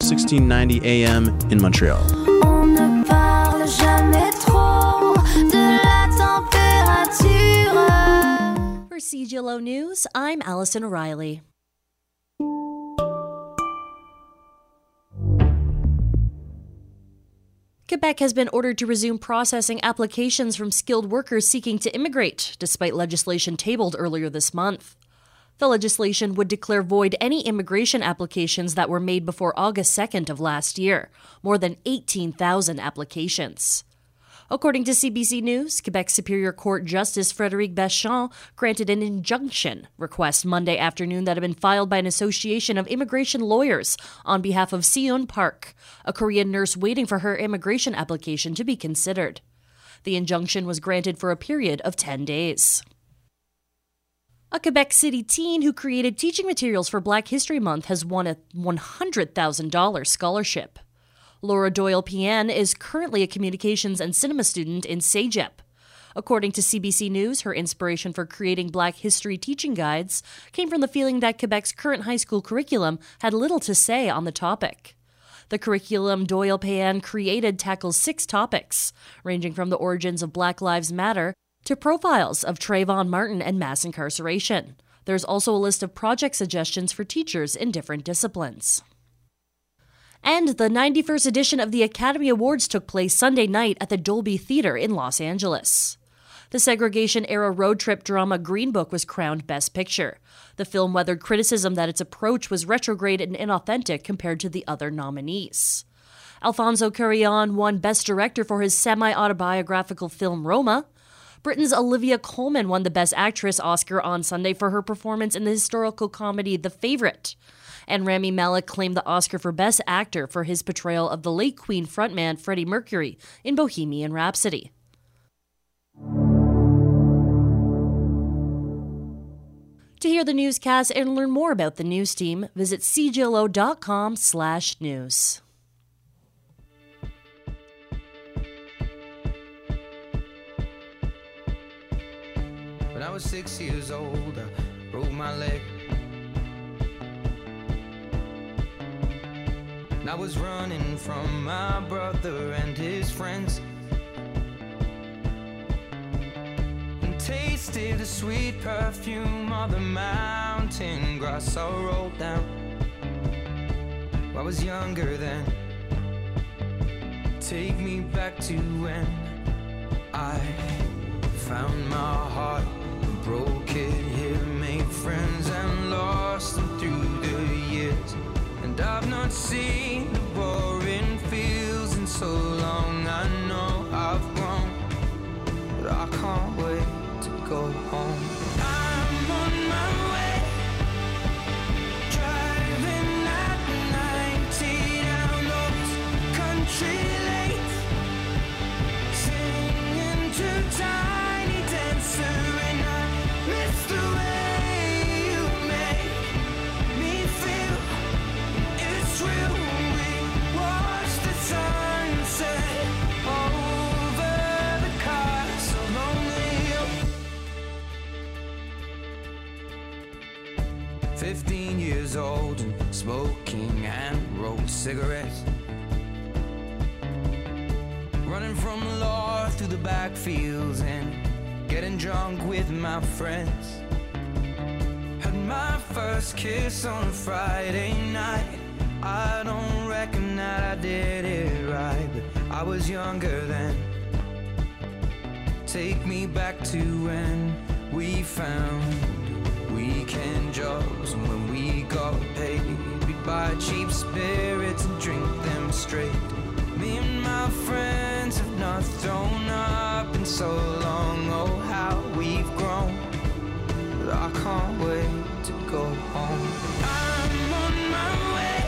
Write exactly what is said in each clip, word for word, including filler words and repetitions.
sixteen ninety A M in Montreal. On ne parle jamais trop de la température. For C G L O News, I'm Allison O'Reilly. Quebec has been ordered to resume processing applications from skilled workers seeking to immigrate, despite legislation tabled earlier this month. The legislation would declare void any immigration applications that were made before August second of last year, more than eighteen thousand applications. According to C B C News, Quebec Superior Court Justice Frédéric Bachand granted an injunction request Monday afternoon that had been filed by an association of immigration lawyers on behalf of Seon Park, a Korean nurse waiting for her immigration application to be considered. The injunction was granted for a period of ten days. A Quebec City teen who created teaching materials for Black History Month has won a one hundred thousand dollars scholarship. Laura Doyle-Pian is currently a communications and cinema student in CEGEP. According to C B C News, her inspiration for creating Black history teaching guides came from the feeling that Quebec's current high school curriculum had little to say on the topic. The curriculum Doyle-Pian created tackles six topics, ranging from the origins of Black Lives Matter to profiles of Trayvon Martin and mass incarceration. There's also a list of project suggestions for teachers in different disciplines. And the ninety-first edition of the Academy Awards took place Sunday night at the Dolby Theatre in Los Angeles. The segregation-era road trip drama Green Book was crowned Best Picture. The film weathered criticism that its approach was retrograde and inauthentic compared to the other nominees. Alfonso Cuarón won Best Director for his semi-autobiographical film Roma. Britain's Olivia Colman won the Best Actress Oscar on Sunday for her performance in the historical comedy The Favourite. And Rami Malek claimed the Oscar for Best Actor for his portrayal of the late Queen frontman Freddie Mercury in Bohemian Rhapsody. To hear the newscast and learn more about the news team, visit c g l o dot com slash news. When I was six years old, I broke my leg. I was running from my brother and his friends, and tasted the sweet perfume of the mountain grass I rolled down. I was younger then. Take me back to when I found my heart, broke it here, made friends and lost them through the years. And I've not seen the boring fields in so long. I know I've grown, but I can't wait to go home. I'm on my way, driving at ninety down those country lanes, singing to Tiny Dancer, and I miss the way you make me feel. It's real when we watch the sunset over the castle on the hill. Fifteen years old and smoking and rolled cigarettes, running from the law through the backfields and getting drunk with my friends. Had my first kiss on a Friday night. I don't reckon that I did it right, but I was younger then. Take me back to when we found weekend jobs, and when we got paid, we'd buy cheap spirits and drink them straight. Me and my friends have not thrown up in so long. Oh, how we've grown, but I can't wait to go home. I'm on my way,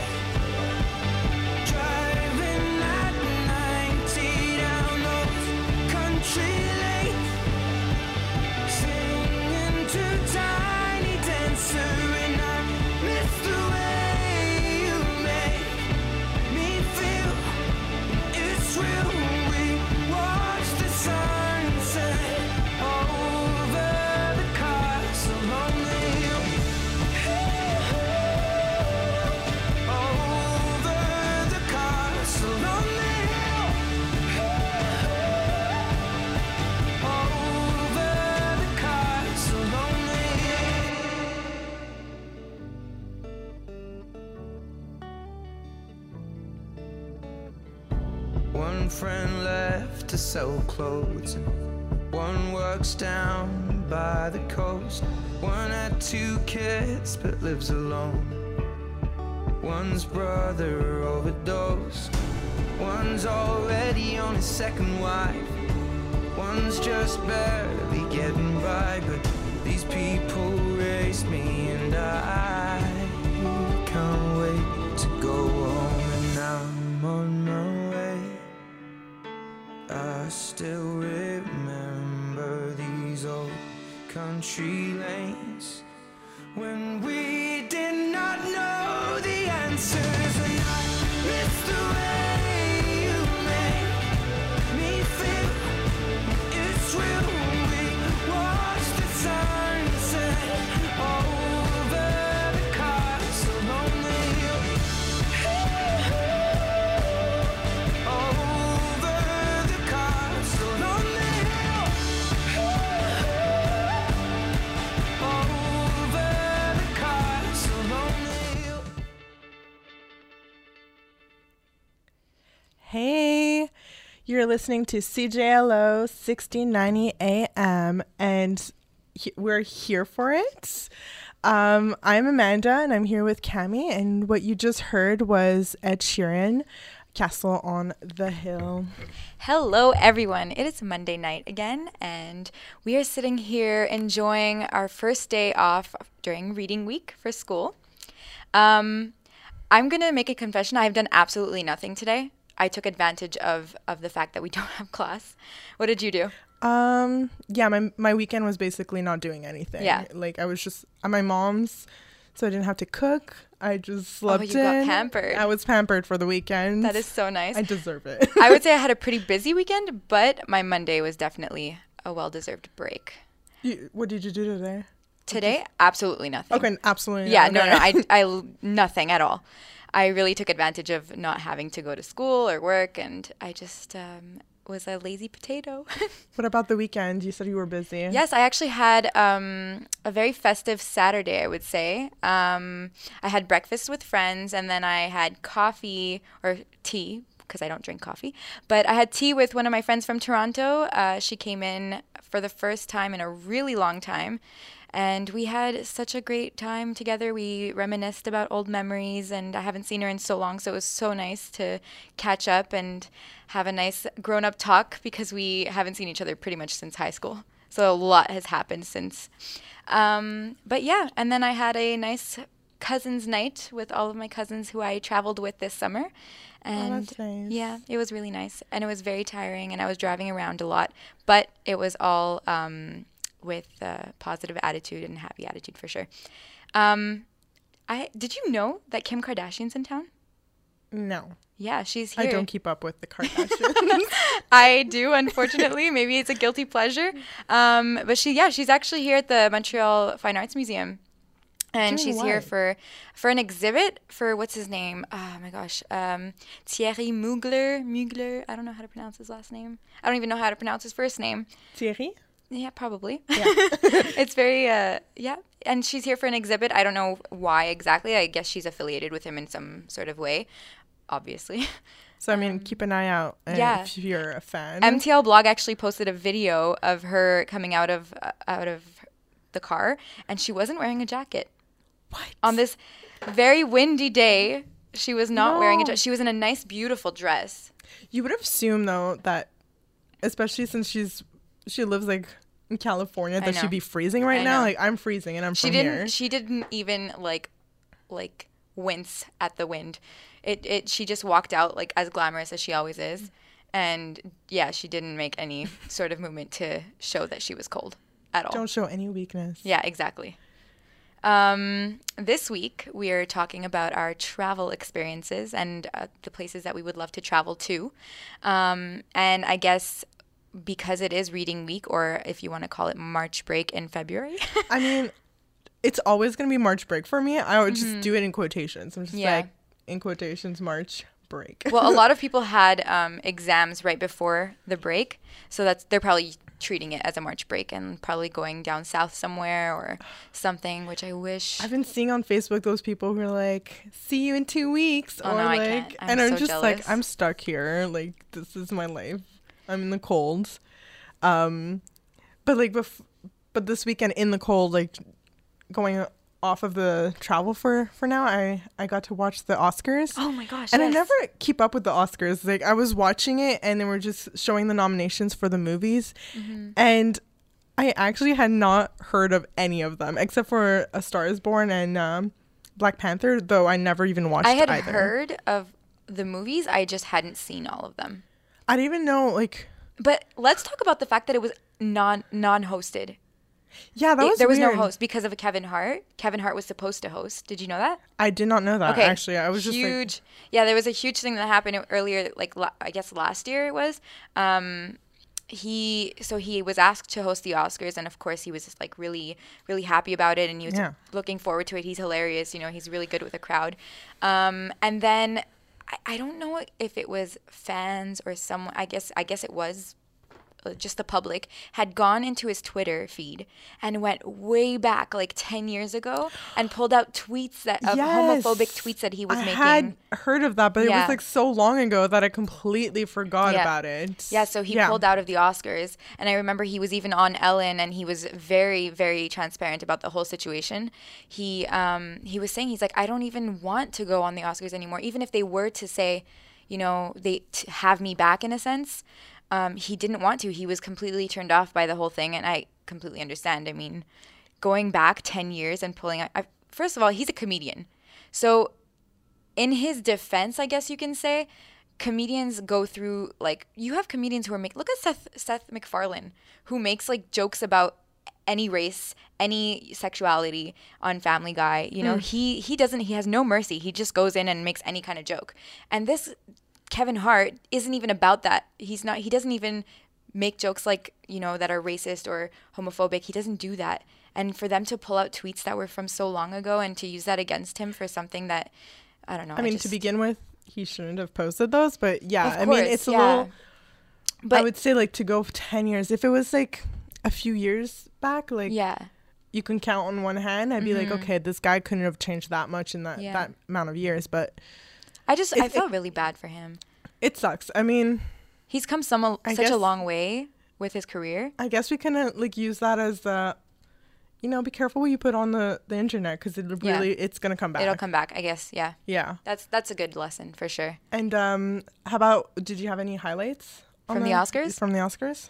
driving at ninety down those country lanes, singing to Tiny Dancer, and I miss the way you make me feel. It's real when we watch the sunset One friend left to sell clothes, and one works down by the coast. One had two kids but lives alone. One's brother overdosed. One's already on his second wife. One's just barely getting by. But these people raised me, and I can't wait to go home. And now I'm on my way. I still remember these old country lanes when we did not know the answers. And I miss the way you make me feel. It's real. We watch the sunset over the castle on the hill. Over the castle on the hill. Over the castle on the hill. Hey, you're listening to C J L O sixteen ninety A M, and he- we're here for it. Um, I'm Amanda, and I'm here with Cami, and what you just heard was Ed Sheeran, Castle on the Hill. Hello, everyone. It is Monday night again, and we are sitting here enjoying our first day off during reading week for school. Um, I'm going to make a confession. I've done absolutely nothing today. I took advantage of, of the fact that we don't have class. What did you do? Um, yeah, my my weekend was basically not doing anything. Yeah. Like, I was just at my mom's, so I didn't have to cook. I just slept Oh, you got in. pampered. I was pampered for the weekend. That is so nice. I deserve it. I would say I had a pretty busy weekend, but my Monday was definitely a well-deserved break. You, what did you do today? Today, absolutely nothing. Okay, absolutely. Yeah, not. no, Okay. no, I, I, nothing at all. I really took advantage of not having to go to school or work, and I just um, was a lazy potato. What about the weekend? You said you were busy. Yes, I actually had um, a very festive Saturday, I would say. Um, I had breakfast with friends, and then I had coffee or tea, because I don't drink coffee. But I had tea with one of my friends from Toronto. Uh, she came in for the first time in a really long time. And we had such a great time together. We reminisced about old memories, and I haven't seen her in so long, so it was so nice to catch up and have a nice grown-up talk, because we haven't seen each other pretty much since high school. So a lot has happened since. Um, but yeah, and then I had a nice cousins night with all of my cousins who I traveled with this summer. And Oh, that's nice. yeah, it was really nice. And it was very tiring, and I was driving around a lot. But it was all... Um, with a positive attitude and happy attitude for sure. Um, I did you know that Kim Kardashian's in town? No. Yeah, she's here. I don't keep up with the Kardashians. I do, unfortunately. Maybe it's a guilty pleasure. Um, but she, yeah, she's actually here at the Montreal Fine Arts Museum. And Doing she's here what? for for an exhibit for, what's his name? Oh my gosh. Um, Thierry Mugler. Mugler. I don't know how to pronounce his last name. I don't even know how to pronounce his first name. Thierry? Yeah, probably. Yeah. It's very, uh, yeah. And she's here for an exhibit. I don't know why exactly. I guess she's affiliated with him in some sort of way, obviously. So, I mean, keep an eye out uh, yeah. if you're a fan. M T L Blog actually posted a video of her coming out of uh, out of the car, and she wasn't wearing a jacket. What? On this very windy day, she was not wearing a No. jacket. She was in a nice, beautiful dress. You would assume, though, that, especially since she's she lives, like, in California, I that know. she'd be freezing right I now. know. Like, I'm freezing, and I'm She from didn't. here. She didn't even like, like wince at the wind. It. It. She just walked out like as glamorous as she always is, and yeah, she didn't make any sort of movement to show that she was cold at all. Don't show any weakness. Yeah, exactly. Um, this week we are talking about our travel experiences and uh, the places that we would love to travel to, um, and I guess. Because it is reading week, or if you want to call it March break in February. I mean, it's always going to be March break for me. I would just do it in quotations. I'm just Yeah. like, in quotations, March break. Well, a lot of people had um, exams right before the break, so that's they're probably treating it as a March break and probably going down south somewhere or something, which I wish. I've been seeing on Facebook those people who are like, see you in two weeks. Oh, or no, I like, can't. I'm and I'm so just jealous. like, I'm stuck here. Like, this is my life. I'm in the cold. Um, but like, bef- but this weekend in the cold, like going off of the travel for, for now, I, I got to watch the Oscars. Oh my gosh. And yes. I never keep up with the Oscars. Like, I was watching it and they were just showing the nominations for the movies. Mm-hmm. And I actually had not heard of any of them except for A Star is Born and um, Black Panther, though I never even watched I had either. heard of the movies. I just hadn't seen all of them. I didn't even know, like, But let's talk about the fact that it was non non-hosted. yeah, that It- was there was weird. no host because of Kevin Hart. Kevin Hart was supposed to host. Did you know that? I did not know that, Okay. actually. I was just like, huge. Yeah, there was a huge thing that happened earlier, like la- I guess last year it was. Um, he so he was asked to host the Oscars, and of course he was just like really, really happy about it, and he was Yeah. looking forward to it. He's hilarious, you know. He's really good with a crowd. Um, and then I, I don't know if it was fans or someone. I guess I guess it was. uh, just the public had gone into his Twitter feed and went way back like ten years ago and pulled out tweets that of yes, homophobic tweets that he was I making. had heard of that, but it Yeah. was like so long ago that I completely forgot Yeah. about it. Yeah, so he pulled out of the Oscars. And I remember he was even on Ellen and he was very, very transparent about the whole situation. He um, he was saying, he's like, I don't even want to go on the Oscars anymore. Even if they were to say, you know, they t- have me back in a sense, um, he didn't want to. He was completely turned off by the whole thing. And I completely understand. I mean, going back ten years and pulling out, I, first of all, he's a comedian. So in his defense, I guess you can say, comedians go through, like, you have comedians who are make look at Seth Seth MacFarlane, who makes like jokes about any race, any sexuality on Family Guy. You know, he he doesn't he has no mercy. He just goes in and makes any kind of joke. And this Kevin Hart isn't even about that. He's not he doesn't even make jokes like, you know, that are racist or homophobic. He doesn't do that. And for them to pull out tweets that were from so long ago and to use that against him for something that, I don't know. I mean, just, to begin with, he shouldn't have posted those, but yeah, Of I mean, course, it's a yeah. little, But I would say like to go ten years, if it was like a few years back, like yeah. you can count on one hand, I'd be like, okay, this guy couldn't have changed that much in that, Yeah. that amount of years, but I just, It- I felt it- really bad for him. it sucks. I mean, He's come some I such a guess- long way with his career. I guess we can uh, like use that as the, you know, be careful what you put on the, the internet because it Yeah. really, it's going to come back. It'll come back, I guess. Yeah. Yeah. That's that's a good lesson for sure. And um, how about, did you have any highlights? on From the Oscars? From the Oscars?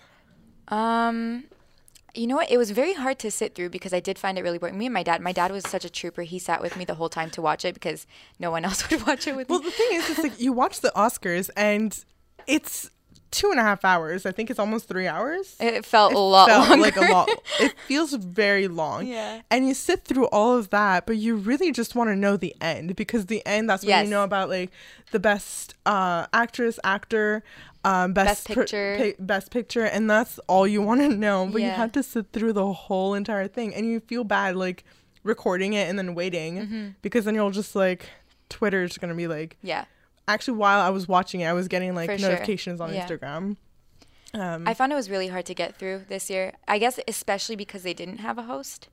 Um, you know what? It was very hard to sit through because I did find it really boring. Me and my dad. My dad was such a trooper. He sat with me the whole time to watch it because no one else would watch it with Well, me. the thing is, it's like you watch the Oscars and it's two and a half hours. I think it's almost three hours. It felt It a lot felt longer. like a lot. It feels very long. Yeah. And you sit through all of that, but you really just want to know the end because the end, that's when Yes. you know about like the best uh, actress, actor, um, best, Best picture. pi- best picture, and that's all you want to know. But you Yeah. have to sit through the whole entire thing, and you feel bad like recording it and then waiting Mm-hmm. because then you'll just like Twitter's gonna be like. Yeah. Actually, while I was watching it, I was getting like For sure. notifications on Yeah. Instagram. Um, I found it was really hard to get through this year. I guess especially because they didn't have a host.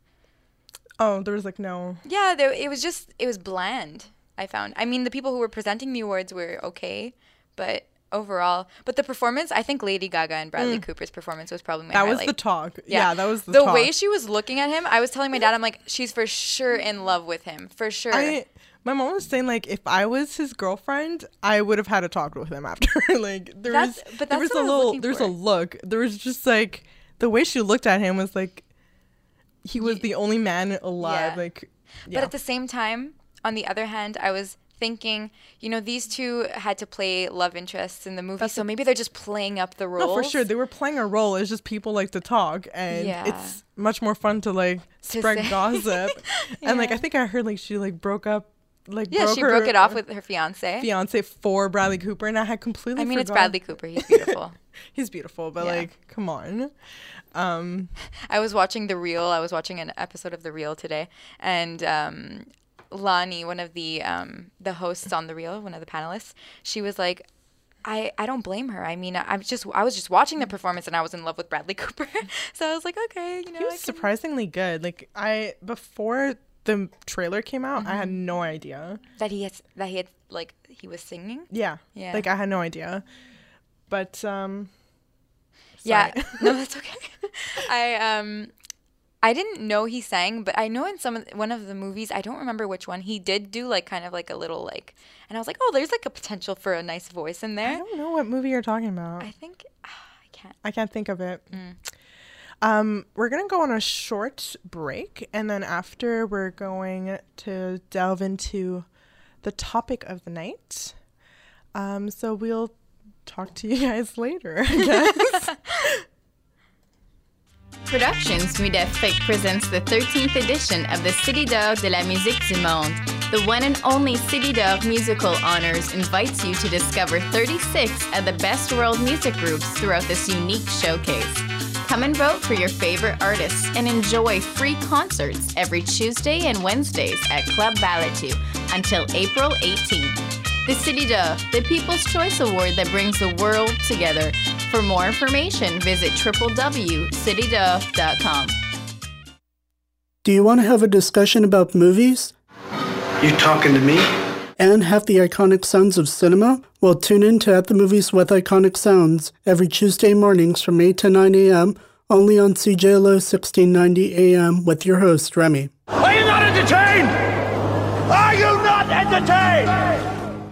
oh, there was like no. Yeah, there, it was just it was bland. I found. I mean, the people who were presenting the awards were okay, but overall, but the performance, I think Lady Gaga and Bradley Cooper's performance was probably my Mm. That was highlight. the talk. Yeah, that was the, the talk. way she was looking at him. I was telling my dad, I'm like, she's for sure in love with him, for sure. I, my mom was saying like if I was his girlfriend, I would have had a talk with him after. like there That's- was, but there that's was what a I was little, looking there's for. a look. There was just like the way she looked at him was like he was the only man alive. Yeah. Like, yeah. But at the same time, on the other hand, I was thinking, you know, these two had to play love interests in the movie, so maybe they're just playing up the roles. no, for sure they were playing a role. It's just people like to talk, and Yeah. it's much more fun to like To spread say. gossip. And like Yeah. I think I heard like she like broke up. Like Yeah, broke she her broke it off with her fiance. fiance for Bradley Cooper, and I had completely. I mean, it's forgotten- Bradley Cooper. He's beautiful. He's beautiful, but Yeah. like, come on. Um, I was watching The Real. I was watching an episode of The Real today, and um, Lonnie, one of the um, the hosts on The Real, one of the panelists, she was like, I, I don't blame her. I mean, I'm just I was just watching the performance and I was in love with Bradley Cooper. So I was like, okay, you know. He was I can... surprisingly good. Like I before the trailer came out, mm-hmm. I had no idea that he has that he had like he was singing. Yeah. Yeah. Like I had no idea. But um sorry. Yeah. No, that's okay. I um I didn't know he sang, but I know in some of the, one of the movies, I don't remember which one, he did do like kind of like a little like, and I was like, oh, there's like a potential for a nice voice in there. I don't know what movie you're talking about. I think, uh, I can't. I can't think of it. Mm. Um, we're going to go on a short break, and then after we're going to delve into the topic of the night. Um, so we'll talk to you guys later, I guess. Productions Mudefic presents the thirteenth edition of the City d'Or de la Musique du Monde. The one and only City d'Or Musical Honors invites you to discover thirty-six of the best world music groups throughout this unique showcase. Come and vote for your favorite artists and enjoy free concerts every Tuesday and Wednesdays at Club Balatou until April eighteenth. The City d'Or, the People's Choice Award that brings the world together. For more information, visit w w w dot city d'or dot com. Do you want to have a discussion about movies? You talking to me? And have the iconic sounds of cinema? Well, tune in to At the Movies with Iconic Sounds every Tuesday mornings from eight to nine a.m. only on C J L O sixteen ninety A M with your host, Remy. Are you not entertained? Are you not entertained?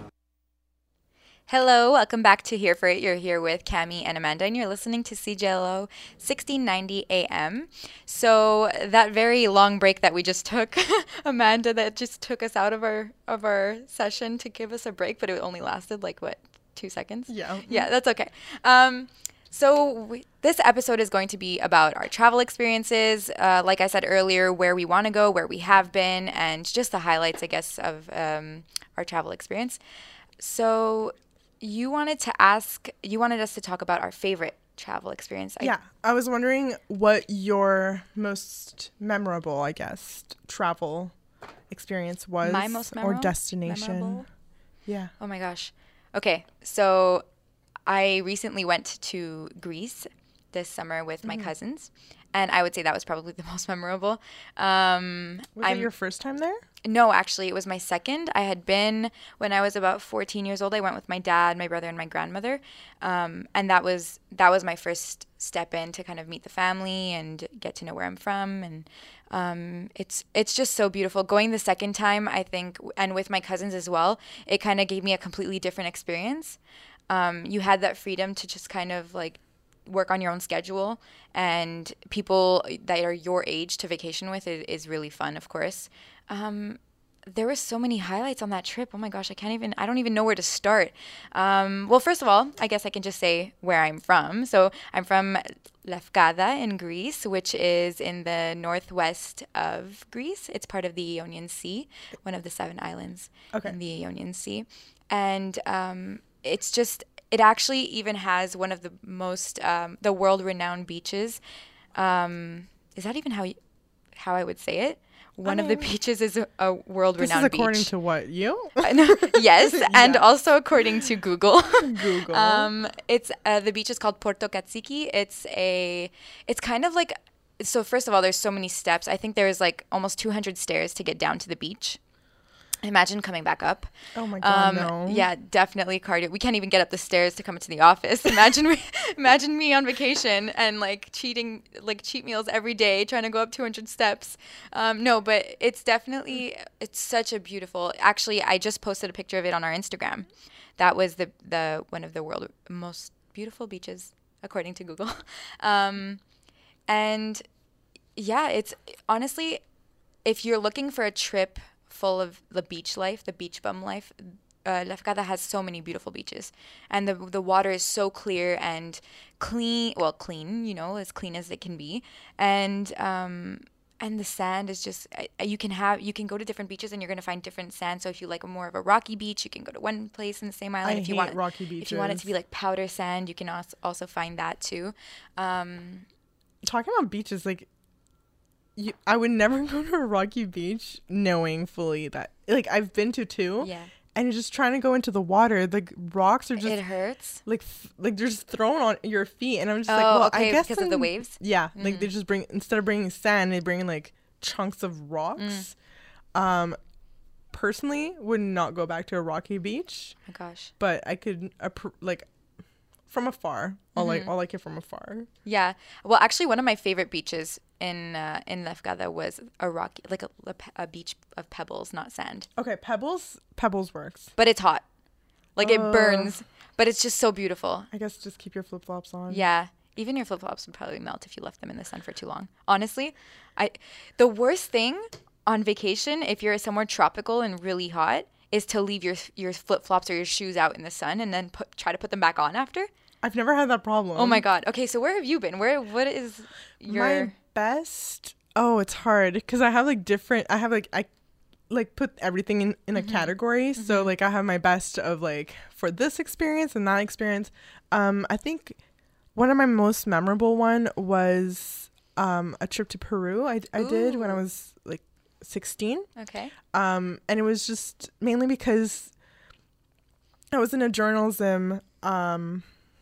Hello, welcome back to Here for It. You're here with Cami and Amanda, and you're listening to C J L O sixteen ninety A M. So that very long break that we just took, Amanda, that just took us out of our of our session to give us a break, but it only lasted like, what, two seconds? Yeah. Yeah, that's okay. Um, so we, this episode is going to be about our travel experiences, uh, like I said earlier, where we want to go, where we have been, and just the highlights, I guess, of um, our travel experience. So... You wanted to ask, you wanted us to talk about our favorite travel experience. I, yeah, I was wondering what your most memorable, I guess, travel experience was. My most memorable? Or destination. Memorable? Yeah. Oh my gosh. Okay, so I recently went to Greece this summer with my mm. cousins, and I would say that was probably the most memorable. Um, was I'm, it your first time there? No, actually, it was my second. I had been, when I was about fourteen years old, I went with my dad, my brother, and my grandmother. Um, and that was that was my first step in to kind of meet the family and get to know where I'm from. And um, it's it's just so beautiful. Going the second time, I think, and with my cousins as well, it kind of gave me a completely different experience. Um, you had that freedom to just kind of like work on your own schedule, and people that are your age to vacation with is, is really fun, of course. Um, there were so many highlights on that trip. Oh my gosh, I can't even, I don't even know where to start. Um, well, first of all, I guess I can just say where I'm from. So I'm from Lefkada in Greece, which is in the northwest of Greece. It's part of the Ionian Sea, one of the seven islands okay. in the Ionian Sea. And um, it's just, it actually even has one of the most, um, the world-renowned beaches. Um, is that even how you, how I would say it? One I mean, of the beaches is a, a world-renowned beach. This is according to what, you? Yes, and yeah. also according to Google. Google. um, it's uh, the beach is called Porto Katsiki. It's a, it's kind of like, so first of all, there's so many steps. I think there's like almost two hundred stairs to get down to the beach. Imagine coming back up. Oh my God, um, no. Yeah, definitely cardio. We can't even get up the stairs to come into the office. Imagine me, imagine me on vacation and like cheating, like cheat meals every day, trying to go up two hundred steps. Um, no, but it's definitely, it's such a beautiful, actually, I just posted a picture of it on our Instagram. That was the, the one of the world's most beautiful beaches, according to Google. Um, and yeah, it's honestly, if you're looking for a trip full of the beach life, the beach bum life, uh, Lefkada has so many beautiful beaches, and the the water is so clear and clean. Well, clean, you know, as clean as it can be, and um, and the sand is just uh, you can have you can go to different beaches and you're gonna find different sand. So if you like a more of a rocky beach, you can go to one place in the same island. I if you hate want rocky beaches. If you want it to be like powder sand, you can also also find that too. Um, Talking about beaches, like. You, I would never go to a rocky beach knowing fully that, like, I've been to two, yeah. and you're just trying to go into the water. The g- rocks are just It hurts. like th- like they're just thrown on your feet, and I'm just Oh, like, well, okay, I guess because of the I'm- waves? Yeah, like Mm. they just bring instead of bringing sand, they bring like chunks of rocks. Mm. Um, personally, would not go back to a rocky beach. Oh my gosh. But I could appro- like from afar. I'll like Mhm. I'll like it from afar. Yeah. Well, actually, one of my favorite beaches in uh, in Lefkada was a rocky, like a, a, pe- a beach of pebbles, not sand. Okay, pebbles pebbles works. But it's hot. Like it Oh. burns, but it's just so beautiful. I guess just keep your flip flops on. Yeah. Even your flip flops would probably melt if you left them in the sun for too long. Honestly, I the worst thing on vacation, if you're somewhere tropical and really hot, is to leave your your flip flops or your shoes out in the sun and then put try to put them back on after. I've never had that problem. Oh my god. Okay, so where have you been? Where what is your My best? Oh, it's hard because I have like different. I have like I like put everything in in a Mm-hmm. category. So like I have my best of like for this experience and that experience. Um, I think one of my most memorable one was um a trip to Peru. I I did when I Ooh. was like sixteen. Okay. Um, and it was just mainly because I was in a journalism um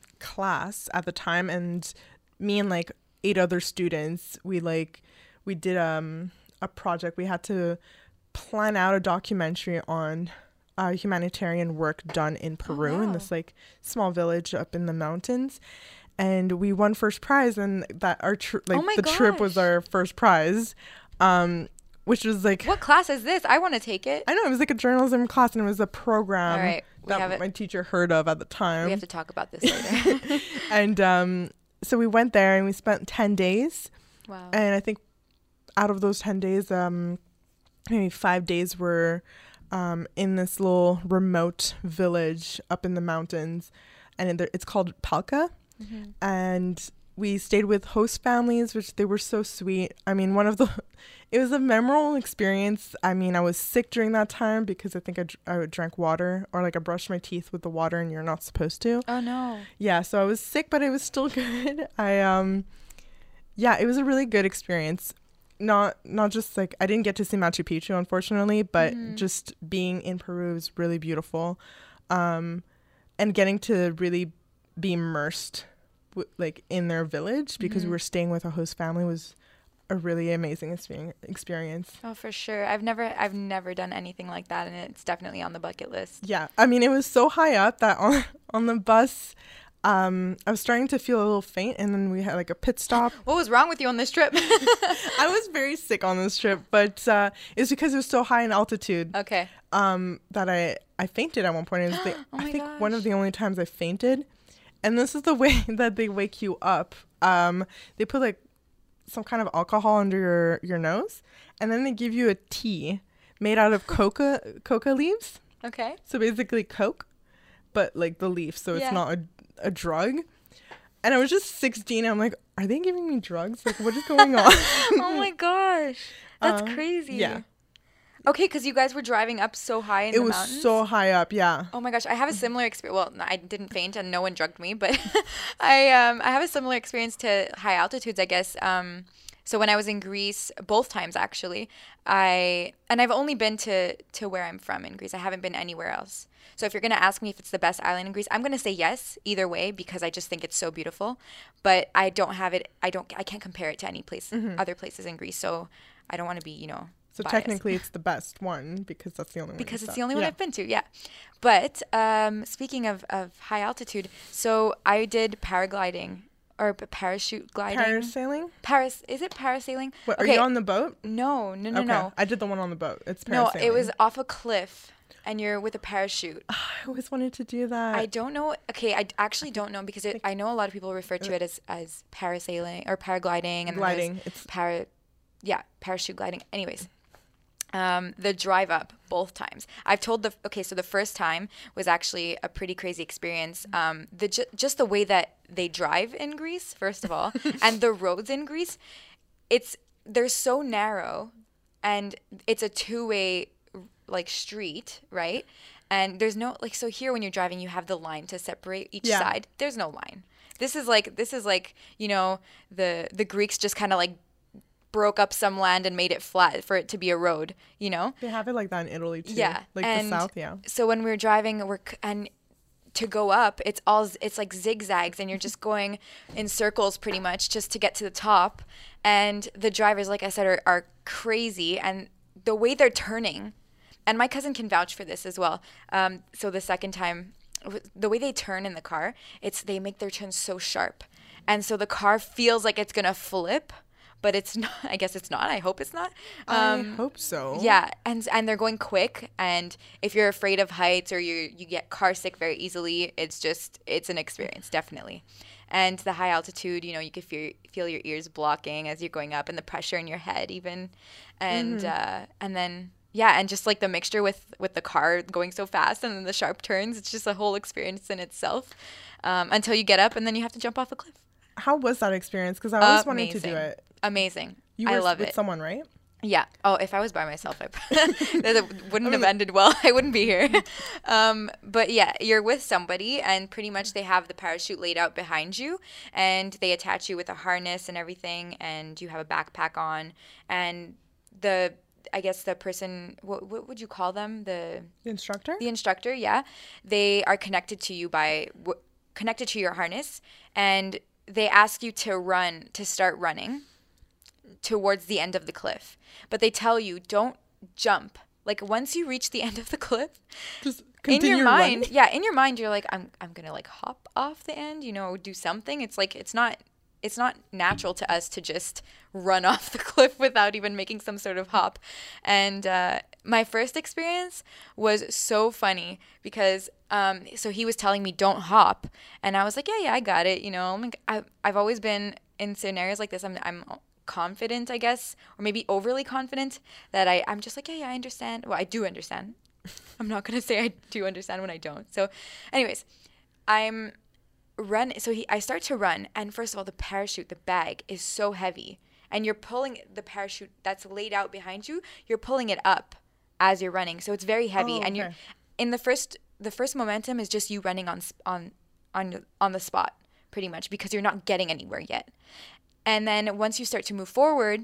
class at the time, and me and like eight other students, we like we did um a project. We had to plan out a documentary on uh, humanitarian work done in Peru in wow. this like small village up in the mountains, and we won first prize, and that our tr- like Oh my the trip was gosh. our first prize, um which was like What class is this? I want to take it. I know it was like a journalism class, and it was a program All right, we that have it. my teacher heard of at the time. We have to talk about this later. and um, so we went there and we spent ten days. Wow. And I think out of those ten days, um, maybe five days were um, in this little remote village up in the mountains. And it, it's called Palka. Mhm. And we stayed with host families, which they were so sweet. I mean, one of the, it was a memorable experience. I mean, I was sick during that time because I think I, dr- I drank water, or like I brushed my teeth with the water, and you're not supposed to. Oh no. Yeah, so I was sick, but it was still good. I um, yeah, it was a really good experience. Not not just like I didn't get to see Machu Picchu, unfortunately, but Mhm. just being in Peru was really beautiful, um, and getting to really be immersed, w- like in their village because Mhm. we were staying with a host family was a really amazing expe- experience. Oh, for sure. I've never I've never done anything like that, and it's definitely on the bucket list. Yeah, I mean, it was so high up that on on the bus, um, I was starting to feel a little faint, and then we had like a pit stop. What was wrong with you on this trip? I was very sick on this trip, but uh, it's because it was so high in altitude. Okay. Um, that I I fainted at one point. It was the, Oh I my think one of gosh. the only times I fainted, and this is the way that they wake you up. Um, they put like some kind of alcohol under your your nose, and then they give you a tea made out of coca coca leaves. Okay. So basically Coke, but like the leaf, so it's Yeah. not a, a drug. And I was just sixteen. And I'm like, are they giving me drugs? Like, what is going on? Oh my gosh. That's Uh, crazy. yeah. Okay, because you guys were driving up so high in It the was mountains. so high up, yeah. Oh my gosh, I have a similar experience. Well, no, I didn't faint and no one drugged me, but I um I have a similar experience to high altitudes, I guess. Um, so when I was in Greece, both times actually, I and I've only been to to where I'm from in Greece. I haven't been anywhere else. So if you're gonna ask me if it's the best island in Greece, I'm gonna say yes either way because I just think it's so beautiful. But I don't have it. I don't. I can't compare it to any place, Mhm. other places in Greece. So I don't want to be, you know. So biased. technically, it's the best one because that's the only one. Because you've it's done. the only one Yeah. I've been to, yeah. But um, speaking of, of high altitude, so I did paragliding or p- parachute gliding. Parasailing? Paras is it parasailing? What, are you on the boat? No, no, no, okay. no. I did the one on the boat. It's No, parasailing. it was off a cliff, and you're with a parachute. I always wanted to do that. I don't know. Okay, I d- actually don't know because it, I know a lot of people refer to it as, as parasailing or paragliding and then there's Gliding. It's para, yeah, parachute gliding. Anyways, um, the drive up both times. I've told the okay, so the first time was actually a pretty crazy experience. Um, the ju- just the way that they drive in Greece, first of all, and the roads in Greece, it's they're so narrow, and it's a two way like street, right? And there's no like so here when you're driving you have the line to separate each Yeah. side. There's no line. This is like this is like, you know, the the Greeks just kind of like broke up some land and made it flat for it to be a road, you know? They have it like that in Italy too. Yeah. Like and the South, yeah. So when we were driving, we're, c- and to go up, it's all, it's like zigzags and you're just going in circles pretty much just to get to the top. And the drivers, like I said, are, are crazy. And the way they're turning, and my cousin can vouch for this as well. Um, so the second time, the way they turn in the car, it's they make their turns so sharp. And so the car feels like it's going to flip, but it's not. I guess it's not. I hope it's not. Um, I hope so. Yeah, and and they're going quick. And if you're afraid of heights or you you get car sick very easily, it's just, it's an experience, definitely. And the high altitude, you know, you can feel, feel your ears blocking as you're going up and the pressure in your head even. And mm-hmm. uh, and then... Yeah, and just like the mixture with, with the car going so fast and then the sharp turns, it's just a whole experience in itself um, until you get up and then you have to jump off the cliff. How was that experience? Because I always Amazing. wanted to do it. Amazing. You were I love with it. someone, right? Yeah. Oh, if I was by myself, I that wouldn't I mean, have ended well. I wouldn't be here. Um, but yeah, you're with somebody and pretty much they have the parachute laid out behind you and they attach you with a harness and everything and you have a backpack on and the... I guess the person, what, what would you call them? The, the instructor? The instructor, yeah. They are connected to you by, w- connected to your harness, and they ask you to run, to start running towards the end of the cliff. But they tell you, don't jump. Like, once you reach the end of the cliff, just in your mind, running. yeah, in your mind, you're like, I'm, I'm going to, like, hop off the end, you know, do something. It's like, it's not... It's not natural to us to just run off the cliff without even making some sort of hop. And uh, my first experience was so funny because um, so he was telling me don't hop. And I was like, yeah, yeah, I got it. You know, I'm like, I, I've always been in scenarios like this. I'm, I'm confident, I guess, or maybe overly confident that I, I'm just like, yeah, yeah, I understand. Well, I do understand. I'm not going to say I do understand when I don't. So anyways, I'm... run so he I start to run and first of all the parachute, the bag is so heavy and you're pulling the parachute that's laid out behind you, you're pulling it up as you're running, so it's very heavy. Oh, okay. And you're in the first the first momentum is just you running on on on on the spot pretty much because you're not getting anywhere yet. And then once you start to move forward,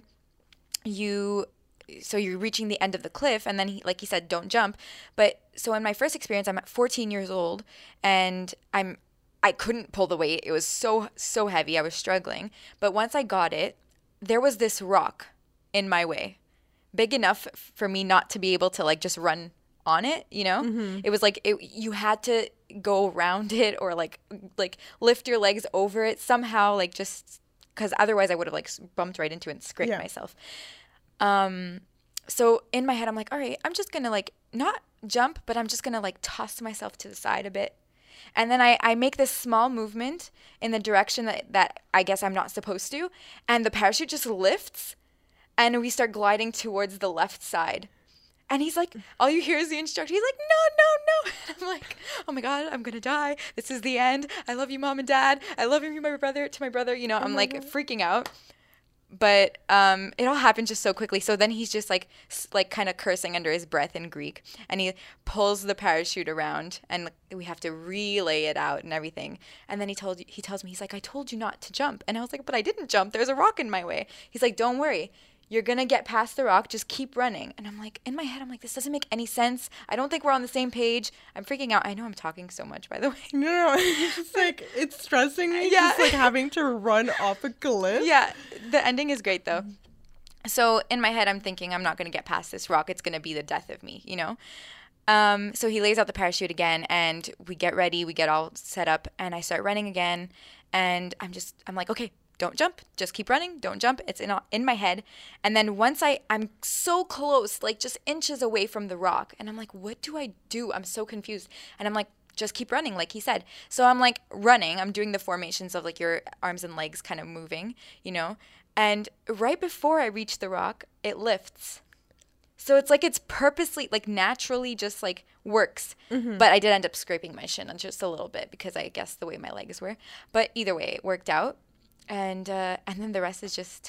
you so you're reaching the end of the cliff and then he, like he said, don't jump. But so in my first experience, I'm at fourteen years old and I'm I couldn't pull the weight. It was so, so heavy. I was struggling. But once I got it, there was this rock in my way, big enough for me not to be able to like just run on it, you know? Mm-hmm. It was like it, you had to go around it or like like lift your legs over it somehow, like just because otherwise I would have like bumped right into it and scraped yeah. myself. Um, so in my head, I'm like, all right, I'm just going to like not jump, but I'm just going to like toss myself to the side a bit. And then I, I make this small movement in the direction that, that I guess I'm not supposed to. And the parachute just lifts and we start gliding towards the left side. And he's like, all you hear is the instructor. He's like, no, no, no. And I'm like, oh my God, I'm going to die. This is the end. I love you, Mom and Dad. I love you, my brother, to my brother. You know, I'm like freaking out. But um, it all happened just so quickly. So then he's just like, like kind of cursing under his breath in Greek. And he pulls the parachute around and we have to relay it out and everything. And then he told he tells me, he's like, I told you not to jump. And I was like, but I didn't jump. There's a rock in my way. He's like, don't worry. You're going to get past the rock. Just keep running. And I'm like, in my head, I'm like, this doesn't make any sense. I don't think we're on the same page. I'm freaking out. I know I'm talking so much, by the way. No, no, it's just like, it's stressing me. Yeah. Just like having to run off a cliff. Yeah. The ending is great, though. So in my head, I'm thinking, I'm not going to get past this rock. It's going to be the death of me, you know? Um, so he lays out the parachute again, and we get ready. We get all set up, and I start running again. And I'm just, I'm like, okay, don't jump, just keep running, don't jump. It's in in my head. And then once I, I'm so close, like just inches away from the rock. And I'm like, what do I do? I'm so confused. And I'm like, just keep running, like he said. So I'm like running. I'm doing the formations of like your arms and legs kind of moving, you know. And right before I reach the rock, it lifts. So it's like it's purposely, like naturally just like works. Mm-hmm. But I did end up scraping my shin just a little bit because I guess the way my legs were. But either way, it worked out. And uh, and then the rest is just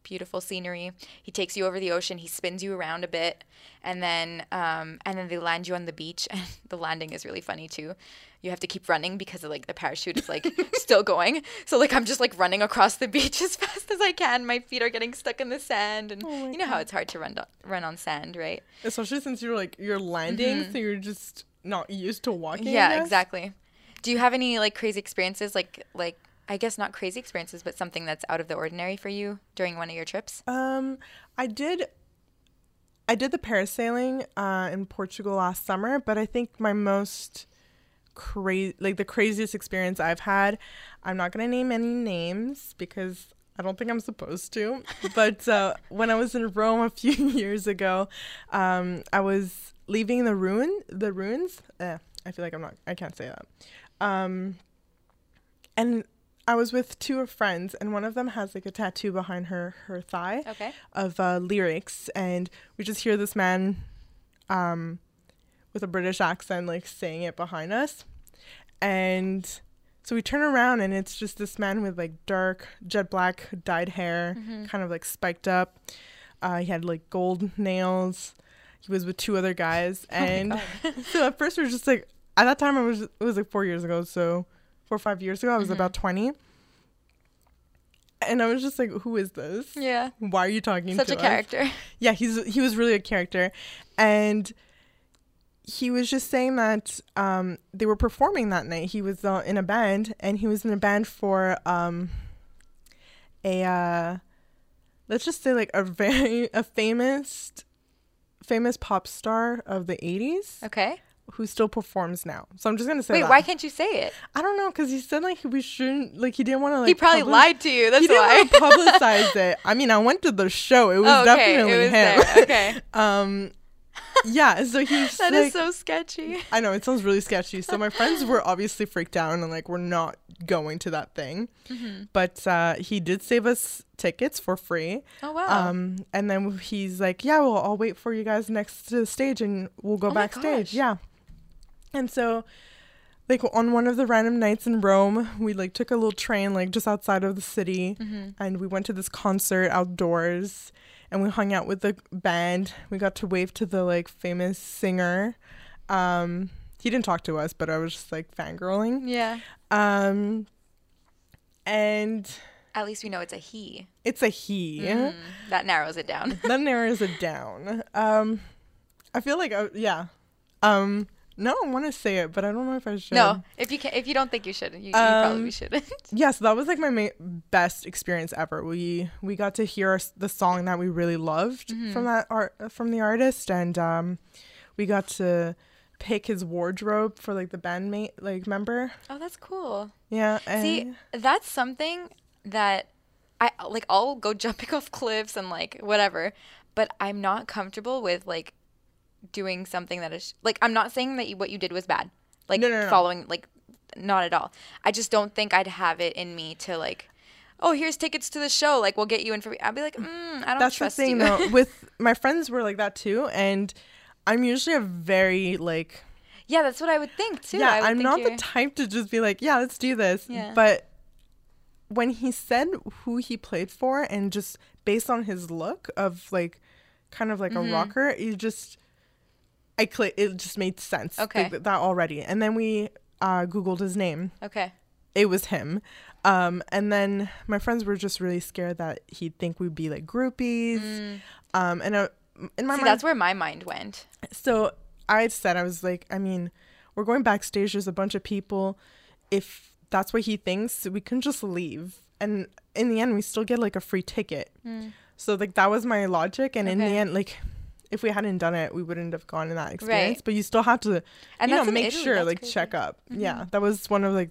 beautiful scenery. He takes you over the ocean. He spins you around a bit, and then um, and then they land you on the beach. And the landing is really funny too. You have to keep running because of, like, the parachute is like still going. So like I'm just like running across the beach as fast as I can. My feet are getting stuck in the sand, and Oh my you know how God. it's hard to run do- run on sand, right? Especially since you're like you're landing, Mhm. so you're just not used to walking. I Yeah, guess. exactly. Do you have any like crazy experiences, like like I guess not crazy experiences, but something that's out of the ordinary for you during one of your trips? Um, I did. I did the parasailing uh, in Portugal last summer, but I think my most crazy, like the craziest experience I've had, I'm not gonna name any names because I don't think I'm supposed to. But uh, when I was in Rome a few years ago, um, I was leaving the ruin, the ruins. Eh, I feel like I'm not. I can't say that. Um, and I was with two of friends, and one of them has like a tattoo behind her her thigh Okay. of uh, lyrics, and we just hear this man um, with a British accent like saying it behind us, and so we turn around, and it's just this man with like dark jet black dyed hair, Mhm. kind of like spiked up. Uh, he had like gold nails. He was with two other guys, and so at first we were just like, at that time I was it was like four years ago, so four or five years ago I was Mhm. about twenty. And I was just like, who is this? Yeah. Why are you talking Such to a us? character. Yeah, he's he was really a character. And he was just saying that um, they were performing that night. He was uh, in a band, and he was in a band for um, a, uh, let's just say like a very, a famous, famous pop star of the eighties. Okay. Who still performs now. So I'm just going to say Wait, that. why can't you say it? I don't know, because he said like we shouldn't, like he didn't want to like. He probably public- lied to you. That's he didn't why. want to publicize it. I mean, I went to the show. It was Oh, okay. definitely It was him. there. Okay. um, yeah. So he's That like, is so sketchy. I know, it sounds really sketchy. So my friends were obviously freaked out and like we're not going to that thing. Mm-hmm. But uh, he did save us tickets for free. Oh, wow. Um, and then he's like, yeah, well, I'll wait for you guys next to the stage and we'll go Oh my backstage. gosh. Yeah. And so, like, on one of the random nights in Rome, we, like, took a little train, like, just outside of the city. Mhm. And we went to this concert outdoors. And we hung out with the band. We got to wave to the, like, famous singer. Um, he didn't talk to us, but I was just, like, fangirling. Yeah. Um, and At least we know it's a he. it's a he. Mm, that narrows it down. That narrows it down. Um, I feel like, I, yeah. Um... No, I want to say it, but I don't know if I should. No, if you can, if you don't think you should, you, you probably Um, shouldn't. Yeah, so that was like my ma- best experience ever. We we got to hear s- the song that we really loved Mhm. from that art from the artist, and um, we got to pick his wardrobe for like the bandmate like member. Oh, that's cool. Yeah, and See, that's something that I like. I'll go jumping off cliffs and like whatever, but I'm not comfortable with like doing something that is like. I'm not saying that you, what you did was bad. Like No, no, no. following, like not at all. I just don't think I'd have it in me to like. Oh, here's tickets to the show. Like we'll get you in for. I'll be like, mm, I don't that's the trust thing you. though. With my friends were like that too, and I'm usually a very like. Yeah, that's what I would think too. Yeah, I would I'm think not the you're- type to just be like, yeah, let's do this. Yeah. But when he said who he played for and just based on his look of like kind of like Mhm. a rocker, you just I cl- it just made sense. Okay. Like, that already. And then we uh Googled his name. Okay. It was him. Um and then my friends were just really scared that he'd think we'd be like groupies. Mm. Um and uh, in my See, mind that's where my mind went. so I said, I was like, I mean, we're going backstage. There's a bunch of people. If that's what he thinks, we can just leave. And in the end, we still get like a free ticket. Mm. So like that was my logic. And in the Okay. end, like if we hadn't done it, we wouldn't have gone in that experience. Right. But you still have to, And you know, that's in make Italy, sure, that's like crazy. check up. Mhm. Yeah, that was one of like,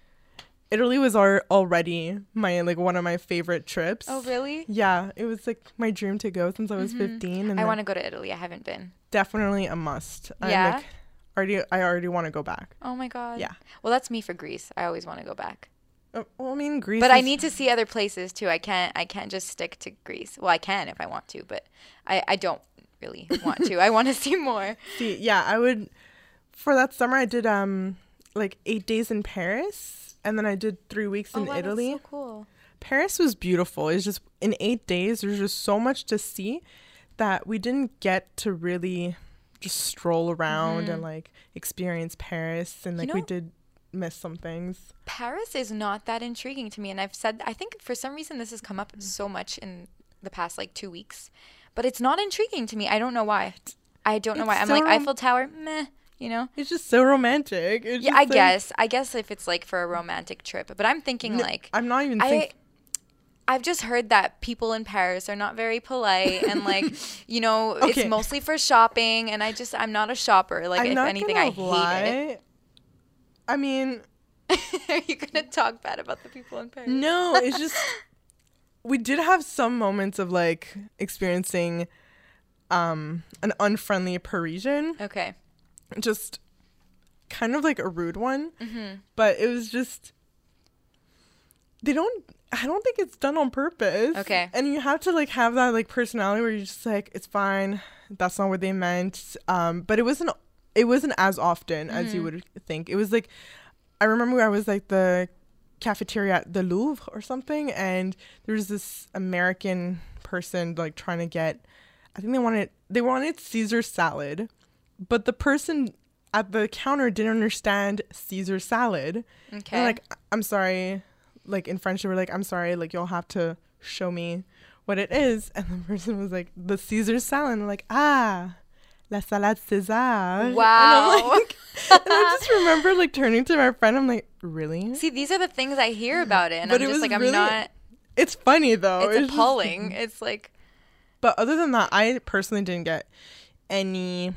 Italy was our, already my like one of my favorite trips. Oh, really? Yeah, it was like my dream to go since I was Mhm. fifteen. And I then want to go to Italy. I haven't been. definitely a must. I'm Yeah? like, already, I already want to go back. Oh my god. Yeah. Well, that's me for Greece. I always want to go back. Uh, well, I mean, Greece. But I is- need to see other places too. I can't. I can't just stick to Greece. Well, I can if I want to, but I, I don't really want to. I want to see more. see. Yeah, I would. For that summer, I did um like eight days in Paris, and then I did three weeks Oh in wow, Italy. that's so cool. Paris was beautiful. It's just in eight days, there's just so much to see that we didn't get to really just stroll around Mm-hmm. and like experience Paris. And like You we know- did miss some things. Paris is not that intriguing to me. And I've said, I think for some reason this has come up so much in the past like two weeks, but it's not intriguing to me. I don't know why. I don't know It's why. I'm so like, rom- Eiffel Tower, meh, you know? It's just so romantic. It's Yeah, just I like- guess. I guess if it's like for a romantic trip, but I'm thinking No, like, I'm not even I, thinking. I've just heard that people in Paris are not very polite and like, you know, Okay. it's mostly for shopping. And I just, I'm not a shopper. Like, I'm if not anything, I gonna hate it. lie. I mean, Are you going to talk bad about the people in Paris? no, it's just we did have some moments of like experiencing um an unfriendly Parisian, Okay. just kind of like a rude one. Mm-hmm. But it was just they don't I don't think it's done on purpose. Okay. And you have to like have that like personality where you're just like, it's fine, that's not what they meant. Um but it wasn't it wasn't as often as you would think. It was like, I remember I was like the cafeteria at the Louvre or something, and there was this American person like trying to get, I think they wanted they wanted Caesar salad, but the person at the counter didn't understand Caesar salad. Okay. And like, I'm sorry, like in French they were like, I'm sorry, like you'll have to show me what it is. And the person was like, the Caesar salad. And I'm like, ah, la salade César. Wow. And, I'm like, and I just remember like turning to my friend, I'm like, really? See, these are the things I hear about it. And But I'm it just was like, I'm really- not, It's funny though. it's just- appalling. It's like, But other than that, I personally didn't get any,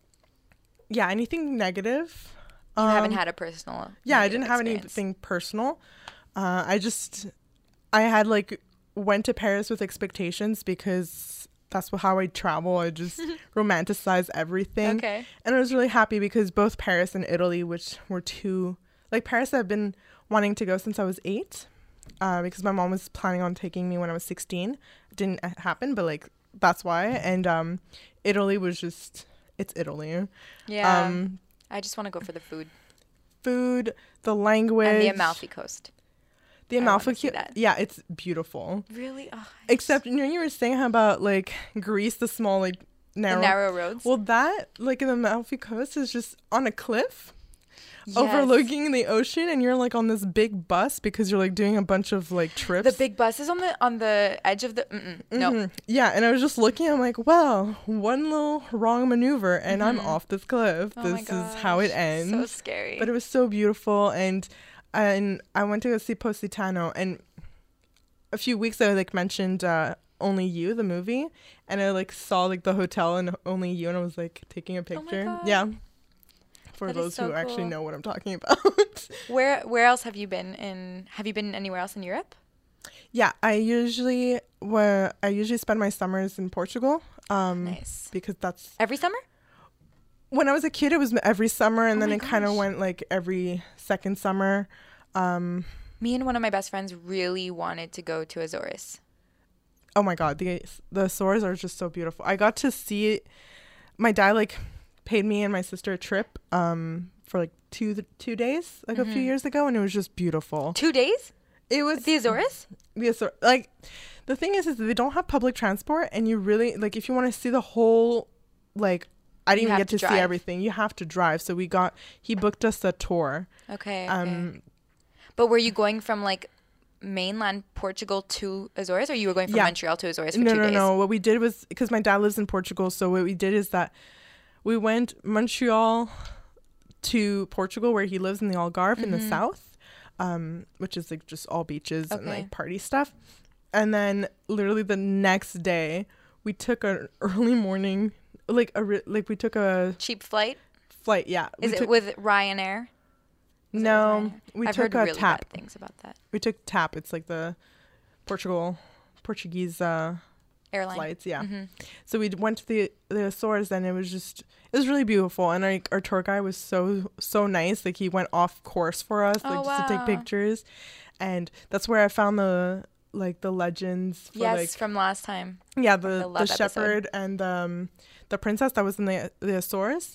yeah, anything negative. you haven't Um, had a personal. Yeah, I negative didn't have experience. anything personal. Uh, I just, I had like went to Paris with expectations because that's wh- how I travel. I just romanticize everything. Okay. And I was really happy because both Paris and Italy, which were two, like Paris I've been wanting to go since I was eight, uh, because my mom was planning on taking me when I was sixteen. It didn't uh, happen, but like that's why. And um, Italy was just, it's Italy. Yeah. Um, I just want to go for the food. food, the language. And the Amalfi Coast. The I wanna Amalfi see Coast. that. Yeah, it's beautiful. Really? Oh, Except, you know, you were saying how about like Greece, the small, like narrow. the narrow roads. Well, that, like in the Amalfi Coast, is just on a cliff Yes. overlooking the ocean, and you're like on this big bus because you're like doing a bunch of like trips. The big bus is on the on the edge of the. Mm-mm, No. Mhm. Yeah, and I was just looking, I'm like, well, one little wrong maneuver and I'm off this cliff. Oh my this is how it gosh, ends. So scary. But it was so beautiful, and and I went to go see Positano, and a few weeks ago, I like mentioned uh, Only You, the movie, and I like saw like the hotel and Only You, and I was like taking a Oh my picture. God. Yeah, for That is those so who actually cool. know what I'm talking about. Where where else have you been in? Have you been anywhere else in Europe? Yeah, I usually well, I usually spend my summers in Portugal. Um, Nice. Because that's Every summer? when I was a kid, it was every summer, and Oh then my it kind of gosh. went like every second summer. Um, Me and one of my best friends really wanted to go to Azores. oh my god, the the Azores are just so beautiful. I got to see my dad like paid me and my sister a trip um for like two two days like a few years ago, and it was just beautiful. Two days? It was The Azores? the Azores. Like the thing is, is that they don't have public transport, and you really like if you want to see the whole like. I didn't You even have get to to see drive. everything. You have to drive. So we got he booked us a tour. Okay. okay. Um, But were you going from like mainland Portugal to Azores, or you were going from Yeah. Montreal to Azores for no, two no, days? no. What we did was because my dad lives in Portugal, so what we did is that we went Montreal to Portugal, where he lives in the Algarve in the south, um, which is like just all beaches and Okay. like party stuff. And then literally the next day, we took an early morning, like a ri- like we took a Cheap flight? flight. Yeah, Is we it took, with Ryanair? Was it with no, Ryanair? we I've took heard a really tap. bad things about that We took TAP. It's like the Portugal Portuguese. Uh, airline. flights, yeah. Mm-hmm. So we went to the the Azores, and it was just it was really beautiful, and our our tour guide was so so nice. Like he went off course for us, like Oh, just to take wow. pictures, and that's where I found the like the legends for Yes, like from last time. yeah the the the love episode. shepherd and um the princess that was in the the Azores,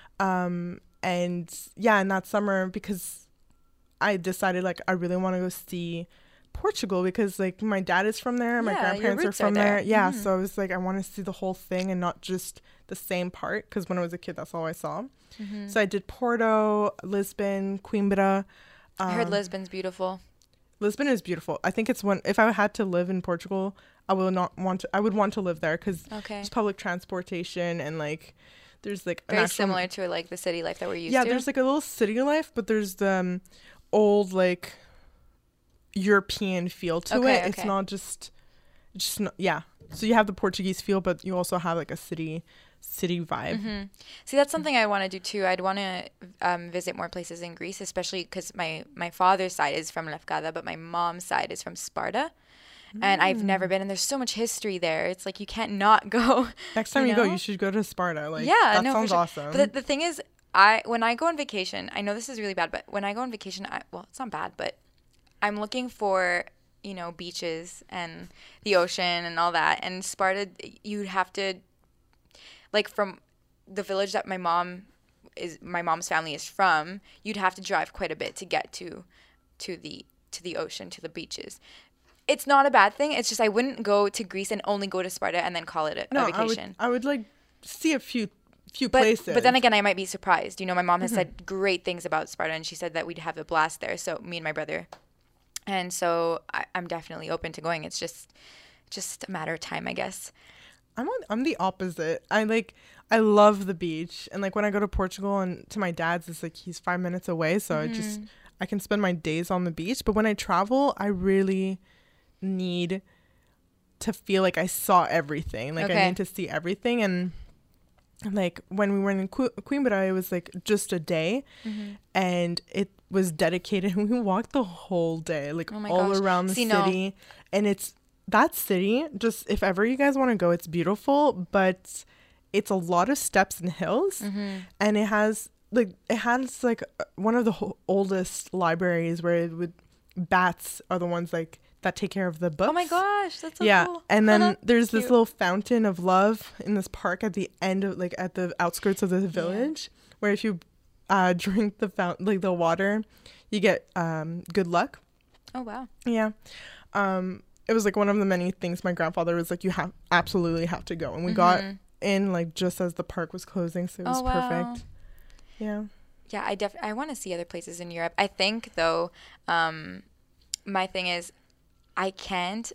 um and yeah, in that summer because I decided like I really want to go see Portugal because like my dad is from there, my Yeah, your grandparents are roots are from there. there. Yeah, Mhm. so I was like, I want to see the whole thing and not just the same part because when I was a kid, that's all I saw. Mhm. So I did Porto, Lisbon, Coimbra. Um, I heard Lisbon's beautiful. Lisbon is beautiful. I think it's one. If I had to live in Portugal, I would not want to. I would want to live there because Okay. there's public transportation and like there's like an Very actual- similar to like the city life that we're used yeah, to. there's like a little city life, but there's the um, old like European feel to Okay, it. It's okay. not just, just not, yeah. So you have the Portuguese feel, but you also have like a city, city vibe. Mhm. See, that's something I want to do too. I'd want to um, visit more places in Greece, especially because my my father's side is from Lefkada, but my mom's side is from Sparta. And I've never been, and there's so much history there. It's like you can't not go. Next time you, know? go, you should go to Sparta. Like, yeah, that no, sounds for sure. awesome. But the, the thing is, I when I go on vacation, I know this is really bad, but when I go on vacation, I, well, it's not bad, but I'm looking for, you know, beaches and the ocean and all that. And Sparta, you'd have to, like, from the village that my mom is, my mom's family is from, you'd have to drive quite a bit to get to, to the to the ocean, to the beaches. It's not a bad thing. It's just I wouldn't go to Greece and only go to Sparta and then call it a, no, a vacation. I would, I would like see a few few But, places. but then again, I might be surprised. You know, my mom has Mhm. said great things about Sparta, and she said that we'd have a blast there. So me and my brother, and so I, I'm definitely open to going. It's just, just a matter of time, I guess. I'm on, I'm the opposite. I like I love the beach, and like when I go to Portugal and to my dad's, it's like he's five minutes away, so I just Mhm. I can spend my days on the beach. But when I travel, I really need to feel like I saw everything. Like I Okay. need to see everything, and like when we were in Co- Coimbra, it was like just a day, Mhm. and it was dedicated. We walked the whole day, like Oh my all gosh. around the See, no. city, and it's that city. Just if ever you guys want to go, it's beautiful, but it's a lot of steps and hills, Mhm. and it has like it has like one of the ho- oldest libraries where it would bats are the ones like that take care of the books. Oh my gosh, that's so yeah, cool. and then there's this Cute. little fountain of love in this park at the end of like at the outskirts of the village, where if you uh, drink the fountain like the water, you get um, good luck. Oh wow. Yeah, um, it was like one of the many things my grandfather was like, you have absolutely have to go, and we got Mhm. in like just as the park was closing, so it was Oh, wow. perfect. Yeah. Yeah, I def I want to see other places in Europe. I think though, um, my thing is, I can't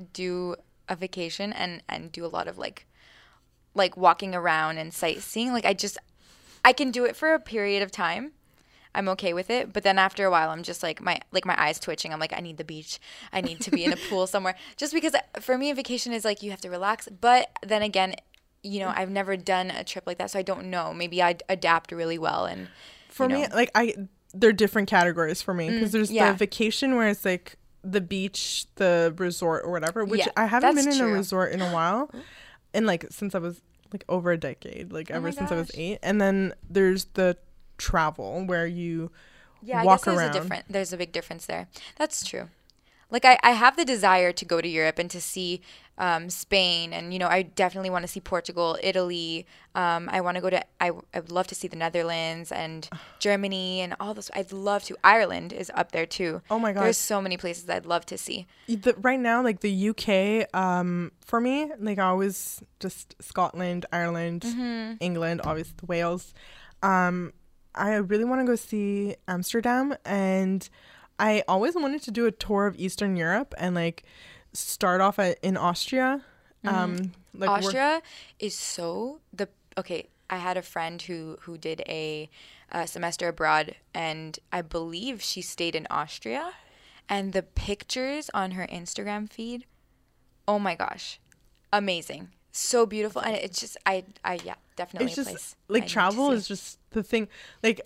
do a vacation and and do a lot of like, like walking around and sightseeing. Like I just, I can do it for a period of time. I'm okay with it, but then after a while, I'm just like my like my eyes twitching. I'm like, I need the beach. I need to be in a pool somewhere. Just because for me, a vacation is like you have to relax. But then again, you know, I've never done a trip like that, so I don't know. Maybe I'd adapt really well and. For you me, know. like I, they're different categories for me because Mm, there's yeah. the vacation where it's like the beach, the resort or whatever, which Yeah, I haven't that's been in a true. resort in a while, and like since I was like over a decade, like Oh ever my since I was gosh. eight. And then there's the travel where you Yeah, I walk guess there's around. a different there's a big difference there. That's true. Like I, I have the desire to go to Europe and to see um, Spain, and you know I definitely want to see Portugal, Italy. Um, I want to go to I I would love to see the Netherlands and Germany and all this. I'd love to. Ireland is up there too. Oh my gosh. There's so many places I'd love to see. The, right now, like the U K, um, for me, like I always just Scotland, Ireland, Mhm. England, obviously Wales. Um, I really want to go see Amsterdam, and I always wanted to do a tour of Eastern Europe and like start off at, in Austria. Um, like work- Austria is so the okay. I had a friend who who did a, a semester abroad, and I believe she stayed in Austria, and the pictures on her Instagram feed, oh my gosh, amazing, so beautiful, and it's just I I yeah definitely it's a just place I like need to travel see. is just the thing. Like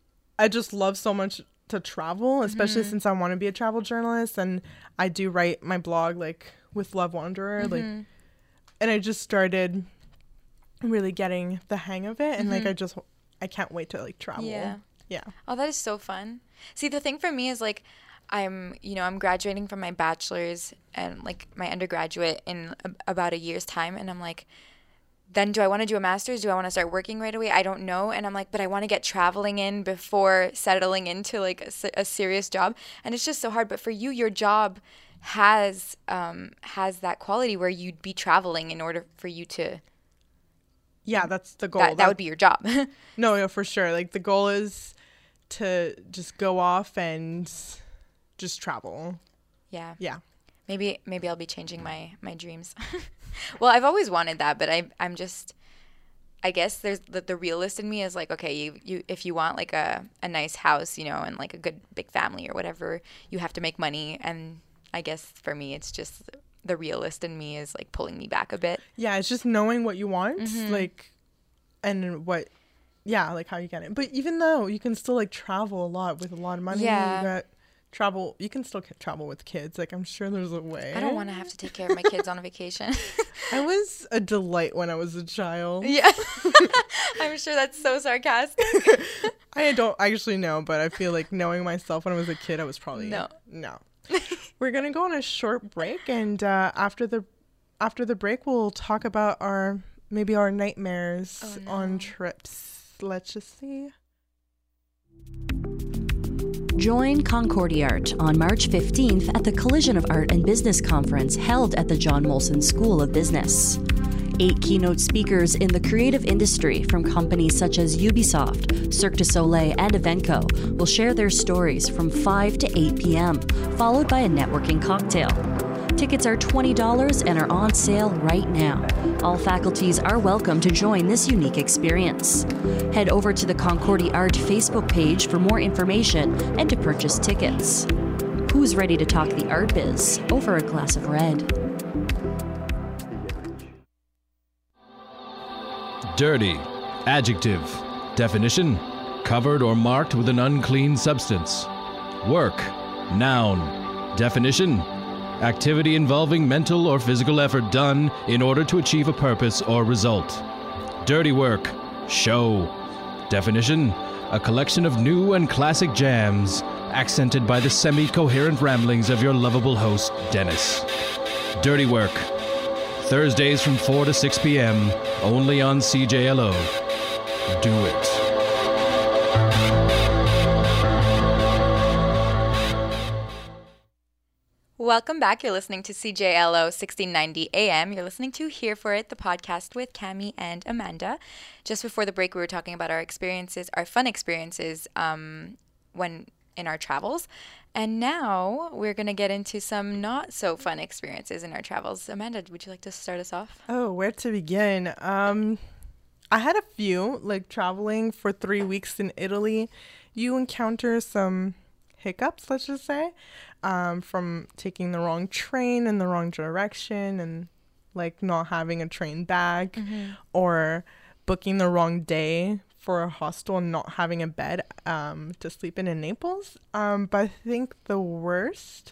I just love so much to travel, especially Mhm. since I want to be a travel journalist, and I do write my blog like with Love Wanderer, like, Mhm. and I just started really getting the hang of it, and like Mhm. I just I can't wait to like travel. Yeah. Yeah. Oh, that is so fun. See, the thing for me is like I'm, you know, I'm graduating from my bachelor's and like my undergraduate in a- about a year's time, and I'm like then do I want to do a master's? Do I want to start working right away? I don't know. And I'm like, but I want to get traveling in before settling into like a, a serious job. And it's just so hard. But for you, your job has um, has that quality where you'd be traveling in order for you to. Yeah, that's the goal. That, that, that would be your job. No, yeah, for sure. Like the goal is to just go off and just travel. Yeah. Yeah. Maybe maybe I'll be changing my, my dreams. Well, I've always wanted that, but I I'm just I guess there's the, the realist in me is like, okay, you, you if you want like a, a nice house, you know, and like a good big family or whatever, you have to make money. And I guess for me it's just the realist in me is like pulling me back a bit. Yeah, it's just knowing what you want, Mm-hmm. like and what yeah, like how you get it. But even though you can still like travel a lot with a lot of money, Yeah. you got travel you can still c- travel with kids. Like I'm sure there's a way. I don't want to have to take care of my kids on a vacation. I was a delight when I was a child. Yeah. I'm sure that's so sarcastic. I don't actually know, but I feel like knowing myself when I was a kid, I was probably No. No. We're gonna go on a short break, and uh, after the after the break, we'll talk about our maybe our nightmares Oh, no. on trips. Let's just see. Join Concordiart on March fifteenth at the Collision of Art and Business Conference held at the John Molson School of Business. Eight keynote speakers in the creative industry from companies such as Ubisoft, Cirque du Soleil, and Evenco will share their stories from five to eight p.m., followed by a networking cocktail. Tickets are twenty dollars and are on sale right now. All faculties are welcome to join this unique experience. Head over to the Concordi Art Facebook page for more information and to purchase tickets. Who's ready to talk the art biz over a glass of red? Dirty. Adjective. Definition: covered or marked with an unclean substance. Work. Noun. Definition: activity involving mental or physical effort done in order to achieve a purpose or result. Dirty work. Show. Definition: a collection of new and classic jams, accented by the semi-coherent ramblings of your lovable host, Dennis. Dirty work. Thursdays from four to six p.m., only on C J L O. Do it. Welcome back. You're listening to C J L O sixteen ninety A M. You're listening to Here For It, the podcast with Cami and Amanda. Just before the break, we were talking about our experiences, our fun experiences um, when in our travels. And now we're going to get into some not so fun experiences in our travels. Amanda, would you like to start us off? Oh, where to begin? Um, I had a few, like traveling for three weeks in Italy. You encounter some hiccups, let's just say, um, from taking the wrong train in the wrong direction and like not having a train bag Mm-hmm. or booking the wrong day for a hostel and not having a bed um, to sleep in in Naples. Um, but I think the worst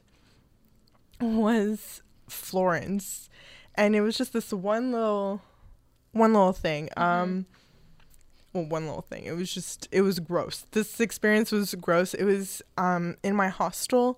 was Florence. And it was just this one little, one little thing. Mm-hmm. Um, well, one little thing. It was just, it was gross. This experience was gross. It was um, in my hostel.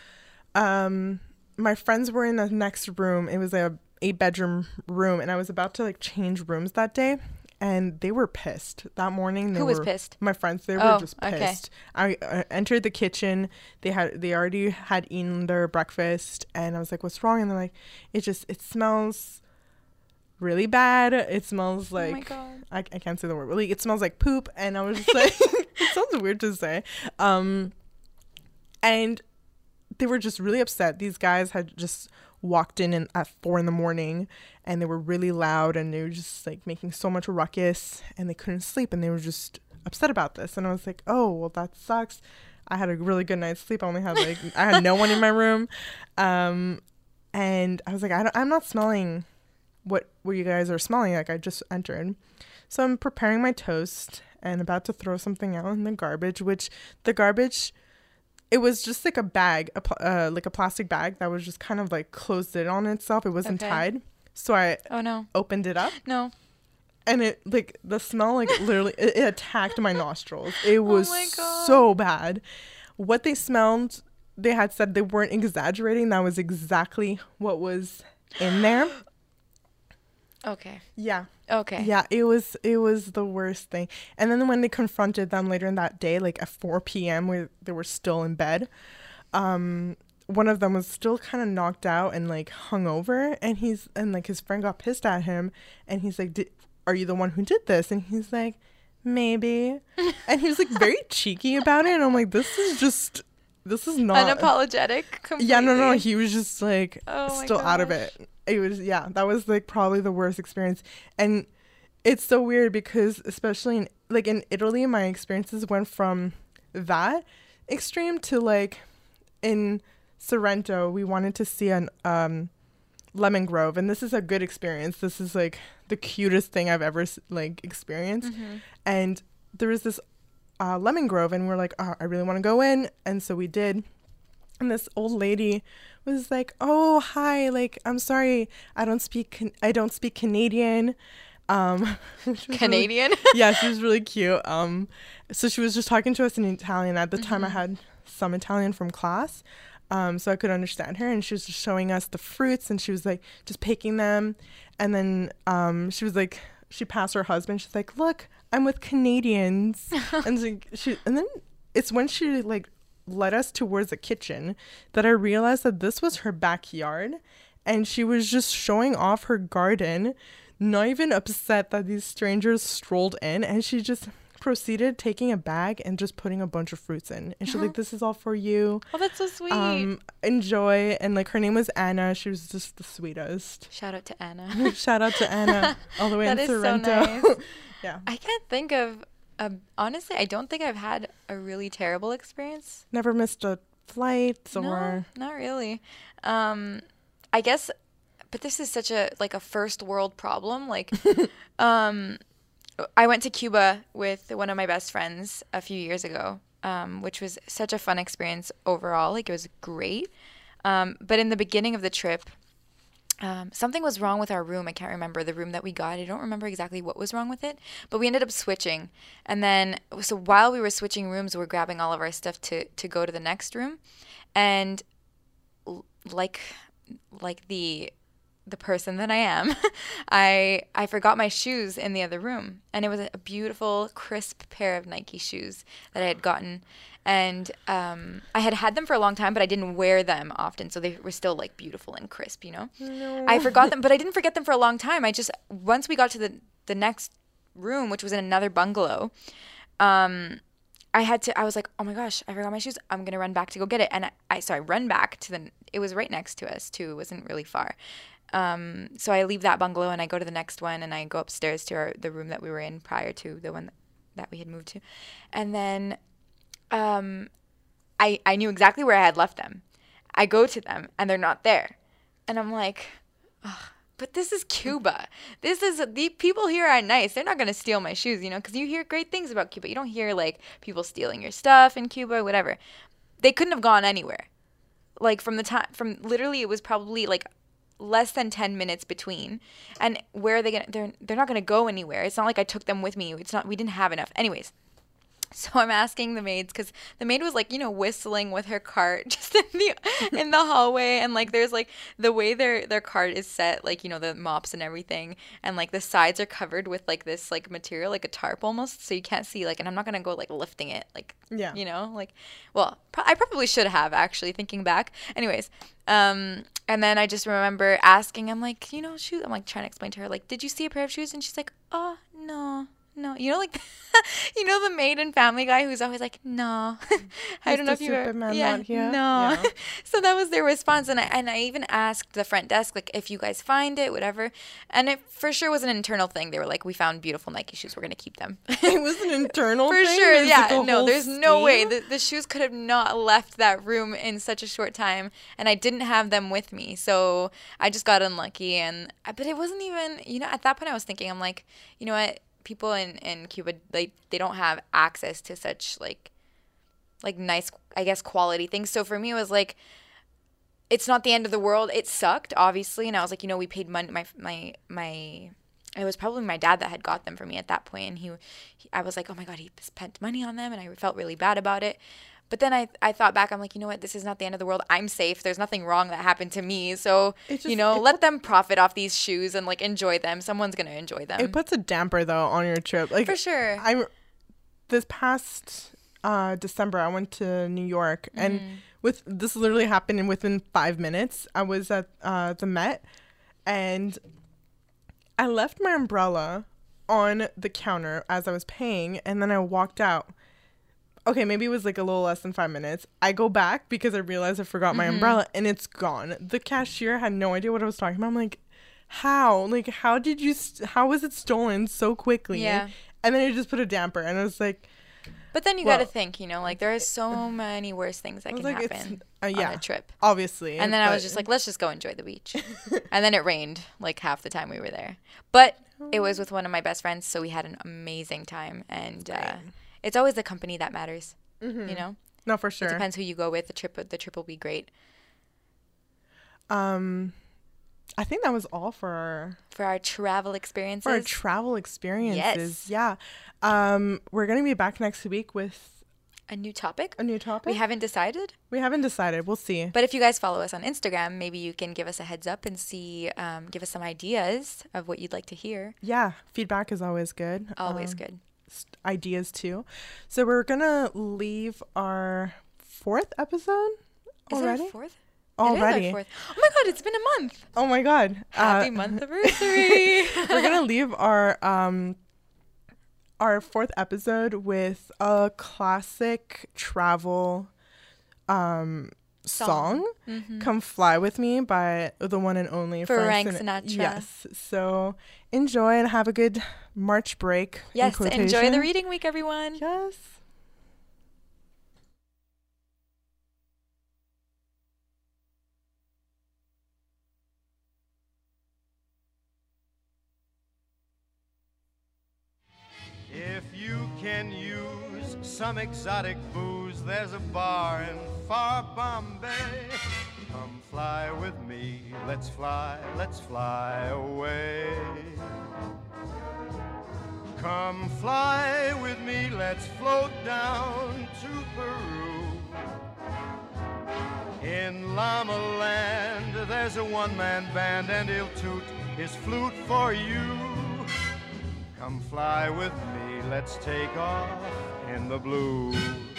Um, my friends were in the next room. It was a eight bedroom room. And I was about to like change rooms that day. And they were pissed that morning. They Who was were, pissed? My friends. They Oh, were just okay. pissed. I uh, entered the kitchen. They had they already had eaten their breakfast, and I was like, "What's wrong?" And they're like, "It just it smells really bad. It smells like Oh my God. I I can't say the word. Really, it smells like poop." And I was just like, "It sounds weird to say." Um, and they were just really upset. These guys had just walked in, in at four in the morning, and they were really loud, and they were just like making so much ruckus, and they couldn't sleep, and they were just upset about this. And I was like, oh well, that sucks. I had a really good night's sleep. I only had like I had no one in my room, um and I was like, I don't, I'm not smelling what what you guys are smelling. Like I just entered, so I'm preparing my toast and about to throw something out in the garbage, which the garbage, it was just like a bag, a pl- uh, like a plastic bag that was just kind of like closed in on itself. It wasn't Okay. tied. So I Oh, no. opened it up, No. and it like the smell like literally it, it attacked my nostrils. It was Oh my God. so bad. What they smelled, they had said they weren't exaggerating. That was exactly what was in there. Okay. Yeah. Okay. Yeah, it was it was the worst thing. And then when they confronted them later in that day, like at four p.m. where they were still in bed, um, one of them was still kind of knocked out and like hungover, and he's and like his friend got pissed at him, and he's like, "Did- "Are you the one who did this?" And he's like, "Maybe," and he was like very cheeky about it, and I'm like, "This is just." This is not unapologetic. Completely. Yeah, no, no. He was just like oh still out of it. It was yeah. That was like probably the worst experience, and it's so weird because especially in like in Italy, my experiences went from that extreme to like in Sorrento, we wanted to see an um lemon grove, and this is a good experience. This is like the cutest thing I've ever like experienced, mm-hmm. and there was this. Uh, lemon grove, and we're like, oh, I really want to go in, and so we did. And this old lady was like, oh, hi, like I'm sorry, I don't speak can- I don't speak Canadian. Um Canadian really, yeah, she was really cute. Um so she was just talking to us in Italian. At the mm-hmm. time I had some Italian from class, um so I could understand her, and she was just showing us the fruits, and she was like just picking them, and then um she was like she passed her husband, she's like, look, I'm with Canadians. and so she and then it's when she like led us towards the kitchen that I realized that this was her backyard, and she was just showing off her garden, not even upset that these strangers strolled in, and she just proceeded taking a bag and just putting a bunch of fruits in, and she's like, this is all for you. Oh, that's so sweet. Um enjoy. And like her name was Anna. She was just the sweetest. Shout out to Anna. Shout out to Anna all the way that in is Sorrento. So nice. Yeah, I can't think of a, honestly I don't think I've had a really terrible experience. Never missed a flight or no, not really. um I guess, but this is such a like a first world problem, like um I went to Cuba with one of my best friends a few years ago, um, which was such a fun experience overall. Like, it was great. Um, but in the beginning of the trip, um, something was wrong with our room. I can't remember the room that we got. I don't remember exactly what was wrong with it, but we ended up switching. And then, so while we were switching rooms, we were grabbing all of our stuff to, to go to the next room. And like, like the... the person that I am, I I forgot my shoes in the other room, and it was a beautiful, crisp pair of Nike shoes that I had gotten, and um, I had had them for a long time, but I didn't wear them often, so they were still like beautiful and crisp, you know. No. I forgot them, but I didn't forget them for a long time. I just once we got to the the next room, which was in another bungalow, um, I had to. I was like, oh my gosh, I forgot my shoes. I'm gonna run back to go get it, and I, I so I run back to the. It was right next to us too. It wasn't really far. Um, so I leave that bungalow and I go to the next one, and I go upstairs to our, the room that we were in prior to the one that, that we had moved to. And then um, I, I knew exactly where I had left them. I go to them and they're not there. And I'm like, oh, but this is Cuba. This is, the people here are nice. They're not going to steal my shoes, you know, because you hear great things about Cuba. You don't hear like people stealing your stuff in Cuba, whatever. They couldn't have gone anywhere. Like from the time, from literally it was probably like less than ten minutes between, and where are they gonna they're they're not gonna go anywhere. It's not like I took them with me. It's not, we didn't have enough. Anyways, so I'm asking the maids, because the maid was like, you know, whistling with her cart just in the in the hallway, and like there's like the way their their cart is set, like, you know, the mops and everything, and like the sides are covered with like this like material, like a tarp almost, so you can't see, like, and I'm not gonna go like lifting it, like, yeah, you know, like, well, pro- I probably should have, actually, thinking back. Anyways, um and then I just remember asking, I'm like, you know, shoes, I'm like trying to explain to her, like, did you see a pair of shoes? And she's like, oh no no, you know, like, you know, the maid in Family Guy who's always like, no. I don't know if you Superman ever, yeah, not here. no. Yeah. So that was their response, and I and I even asked the front desk, like, if you guys find it, whatever, and it for sure was an internal thing. They were like, we found beautiful Nike shoes, we're gonna keep them. It was an internal for thing? sure, There's yeah. like No, there's scheme? no way the the shoes could have not left that room in such a short time, and I didn't have them with me, so I just got unlucky. And but it wasn't even, you know, at that point I was thinking, I'm like, you know what? People in, in Cuba, like, they don't have access to such like like nice, I guess, quality things. So for me, it was like, it's not the end of the world. It sucked, obviously, and I was like, you know, we paid money. My my my, it was probably my dad that had got them for me at that point, and he, he I was like, oh my god, he spent money on them, and I felt really bad about it. But then I I thought back, I'm like, you know what? This is not the end of the world. I'm safe. There's nothing wrong that happened to me. So, It just- you know, it let them profit off these shoes and like enjoy them. Someone's going to enjoy them. It puts a damper though on your trip. Like For sure. I this past uh, December I went to New York and Mm. with this literally happened in within five minutes. I was at uh, the Met and I left my umbrella on the counter as I was paying, and then I walked out. Okay, maybe it was like a little less than five minutes. I go back because I realized I forgot my Mhm. umbrella, and it's gone. The cashier had no idea what I was talking about. I'm like, how? Like, how did you, st- how was it stolen so quickly? Yeah. And then it just put a damper, and I was like, But then you well, got to think, you know, like there are so many worse things that I was can like, it's- happen uh, yeah, on a trip. obviously. And then I was but- just like, let's just go enjoy the beach. And then it rained like half the time we were there. But it was with one of my best friends, so we had an amazing time. And uh, it's always the company that matters, Mhm. you know? No, for sure. It depends who you go with. The trip, the trip will be great. Um, I think that was all for our For our travel experiences. for our travel experiences. Yes. Yeah. Um, we're gonna be back next week with a new topic. A new topic. We haven't decided. We haven't decided. We'll see. But if you guys follow us on Instagram, maybe you can give us a heads up and see, um, give us some ideas of what you'd like to hear. Yeah, feedback is always good. Always Um, good. s- Ideas too. So we're gonna leave our fourth episode Is already. it our fourth? Already. It is our fourth. Oh my god, it's been a month. Oh my god. Happy Uh, month anniversary. We're gonna leave our um our fourth episode with a classic travel um song, Song. Mhm. "Come Fly With Me" by the one and only Frank Sin- Sinatra. Yes. So enjoy and have a good March break. in Yes, enjoy the quotation. reading week, everyone. Yes. If you can use some exotic booze, there's a bar in far Bombay. Come fly with me, let's fly, let's fly away. Come fly with me, let's float down to Peru. In Llama Land, there's a one-man band and he'll toot his flute for you. Come fly with me, let's take off in the blue.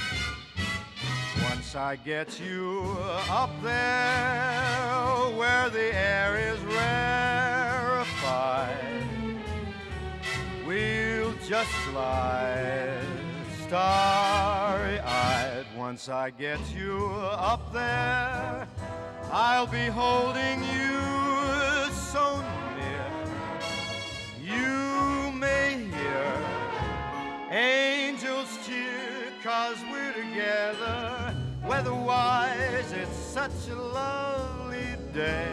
Once I get you up there where the air is rarefied, we'll just glide starry-eyed. Once I get you up there, I'll be holding you so near. You may hear angels cheer, 'cause we're together. Weather-wise, it's such a lovely day.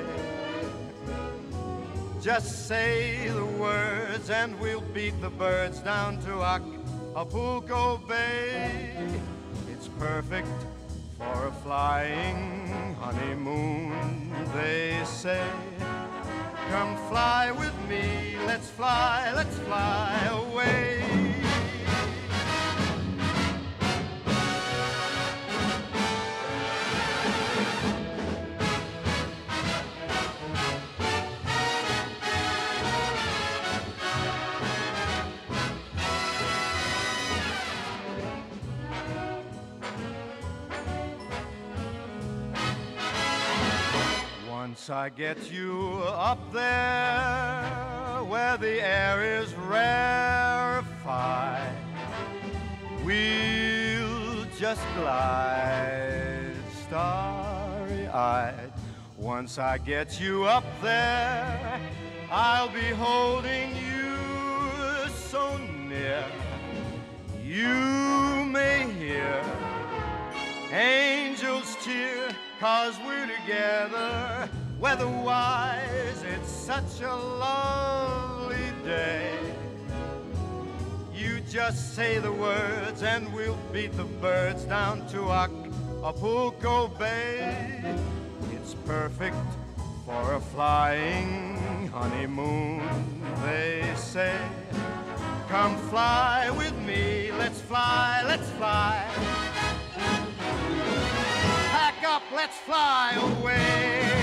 Just say the words and we'll beat the birds down to Acapulco Bay. It's perfect for a flying honeymoon, they say. Come fly with me, let's fly, let's fly away. Once I get you up there where the air is rarefied, we'll just glide starry-eyed. Once I get you up there, I'll be holding you so near. You may hear angels cheer, 'cause we're together. Weather-wise, it's such a lovely day. You just say the words and we'll beat the birds down to Acapulco Bay. It's perfect for a flying honeymoon, they say. Come fly with me, let's fly, let's fly. up, let's fly away.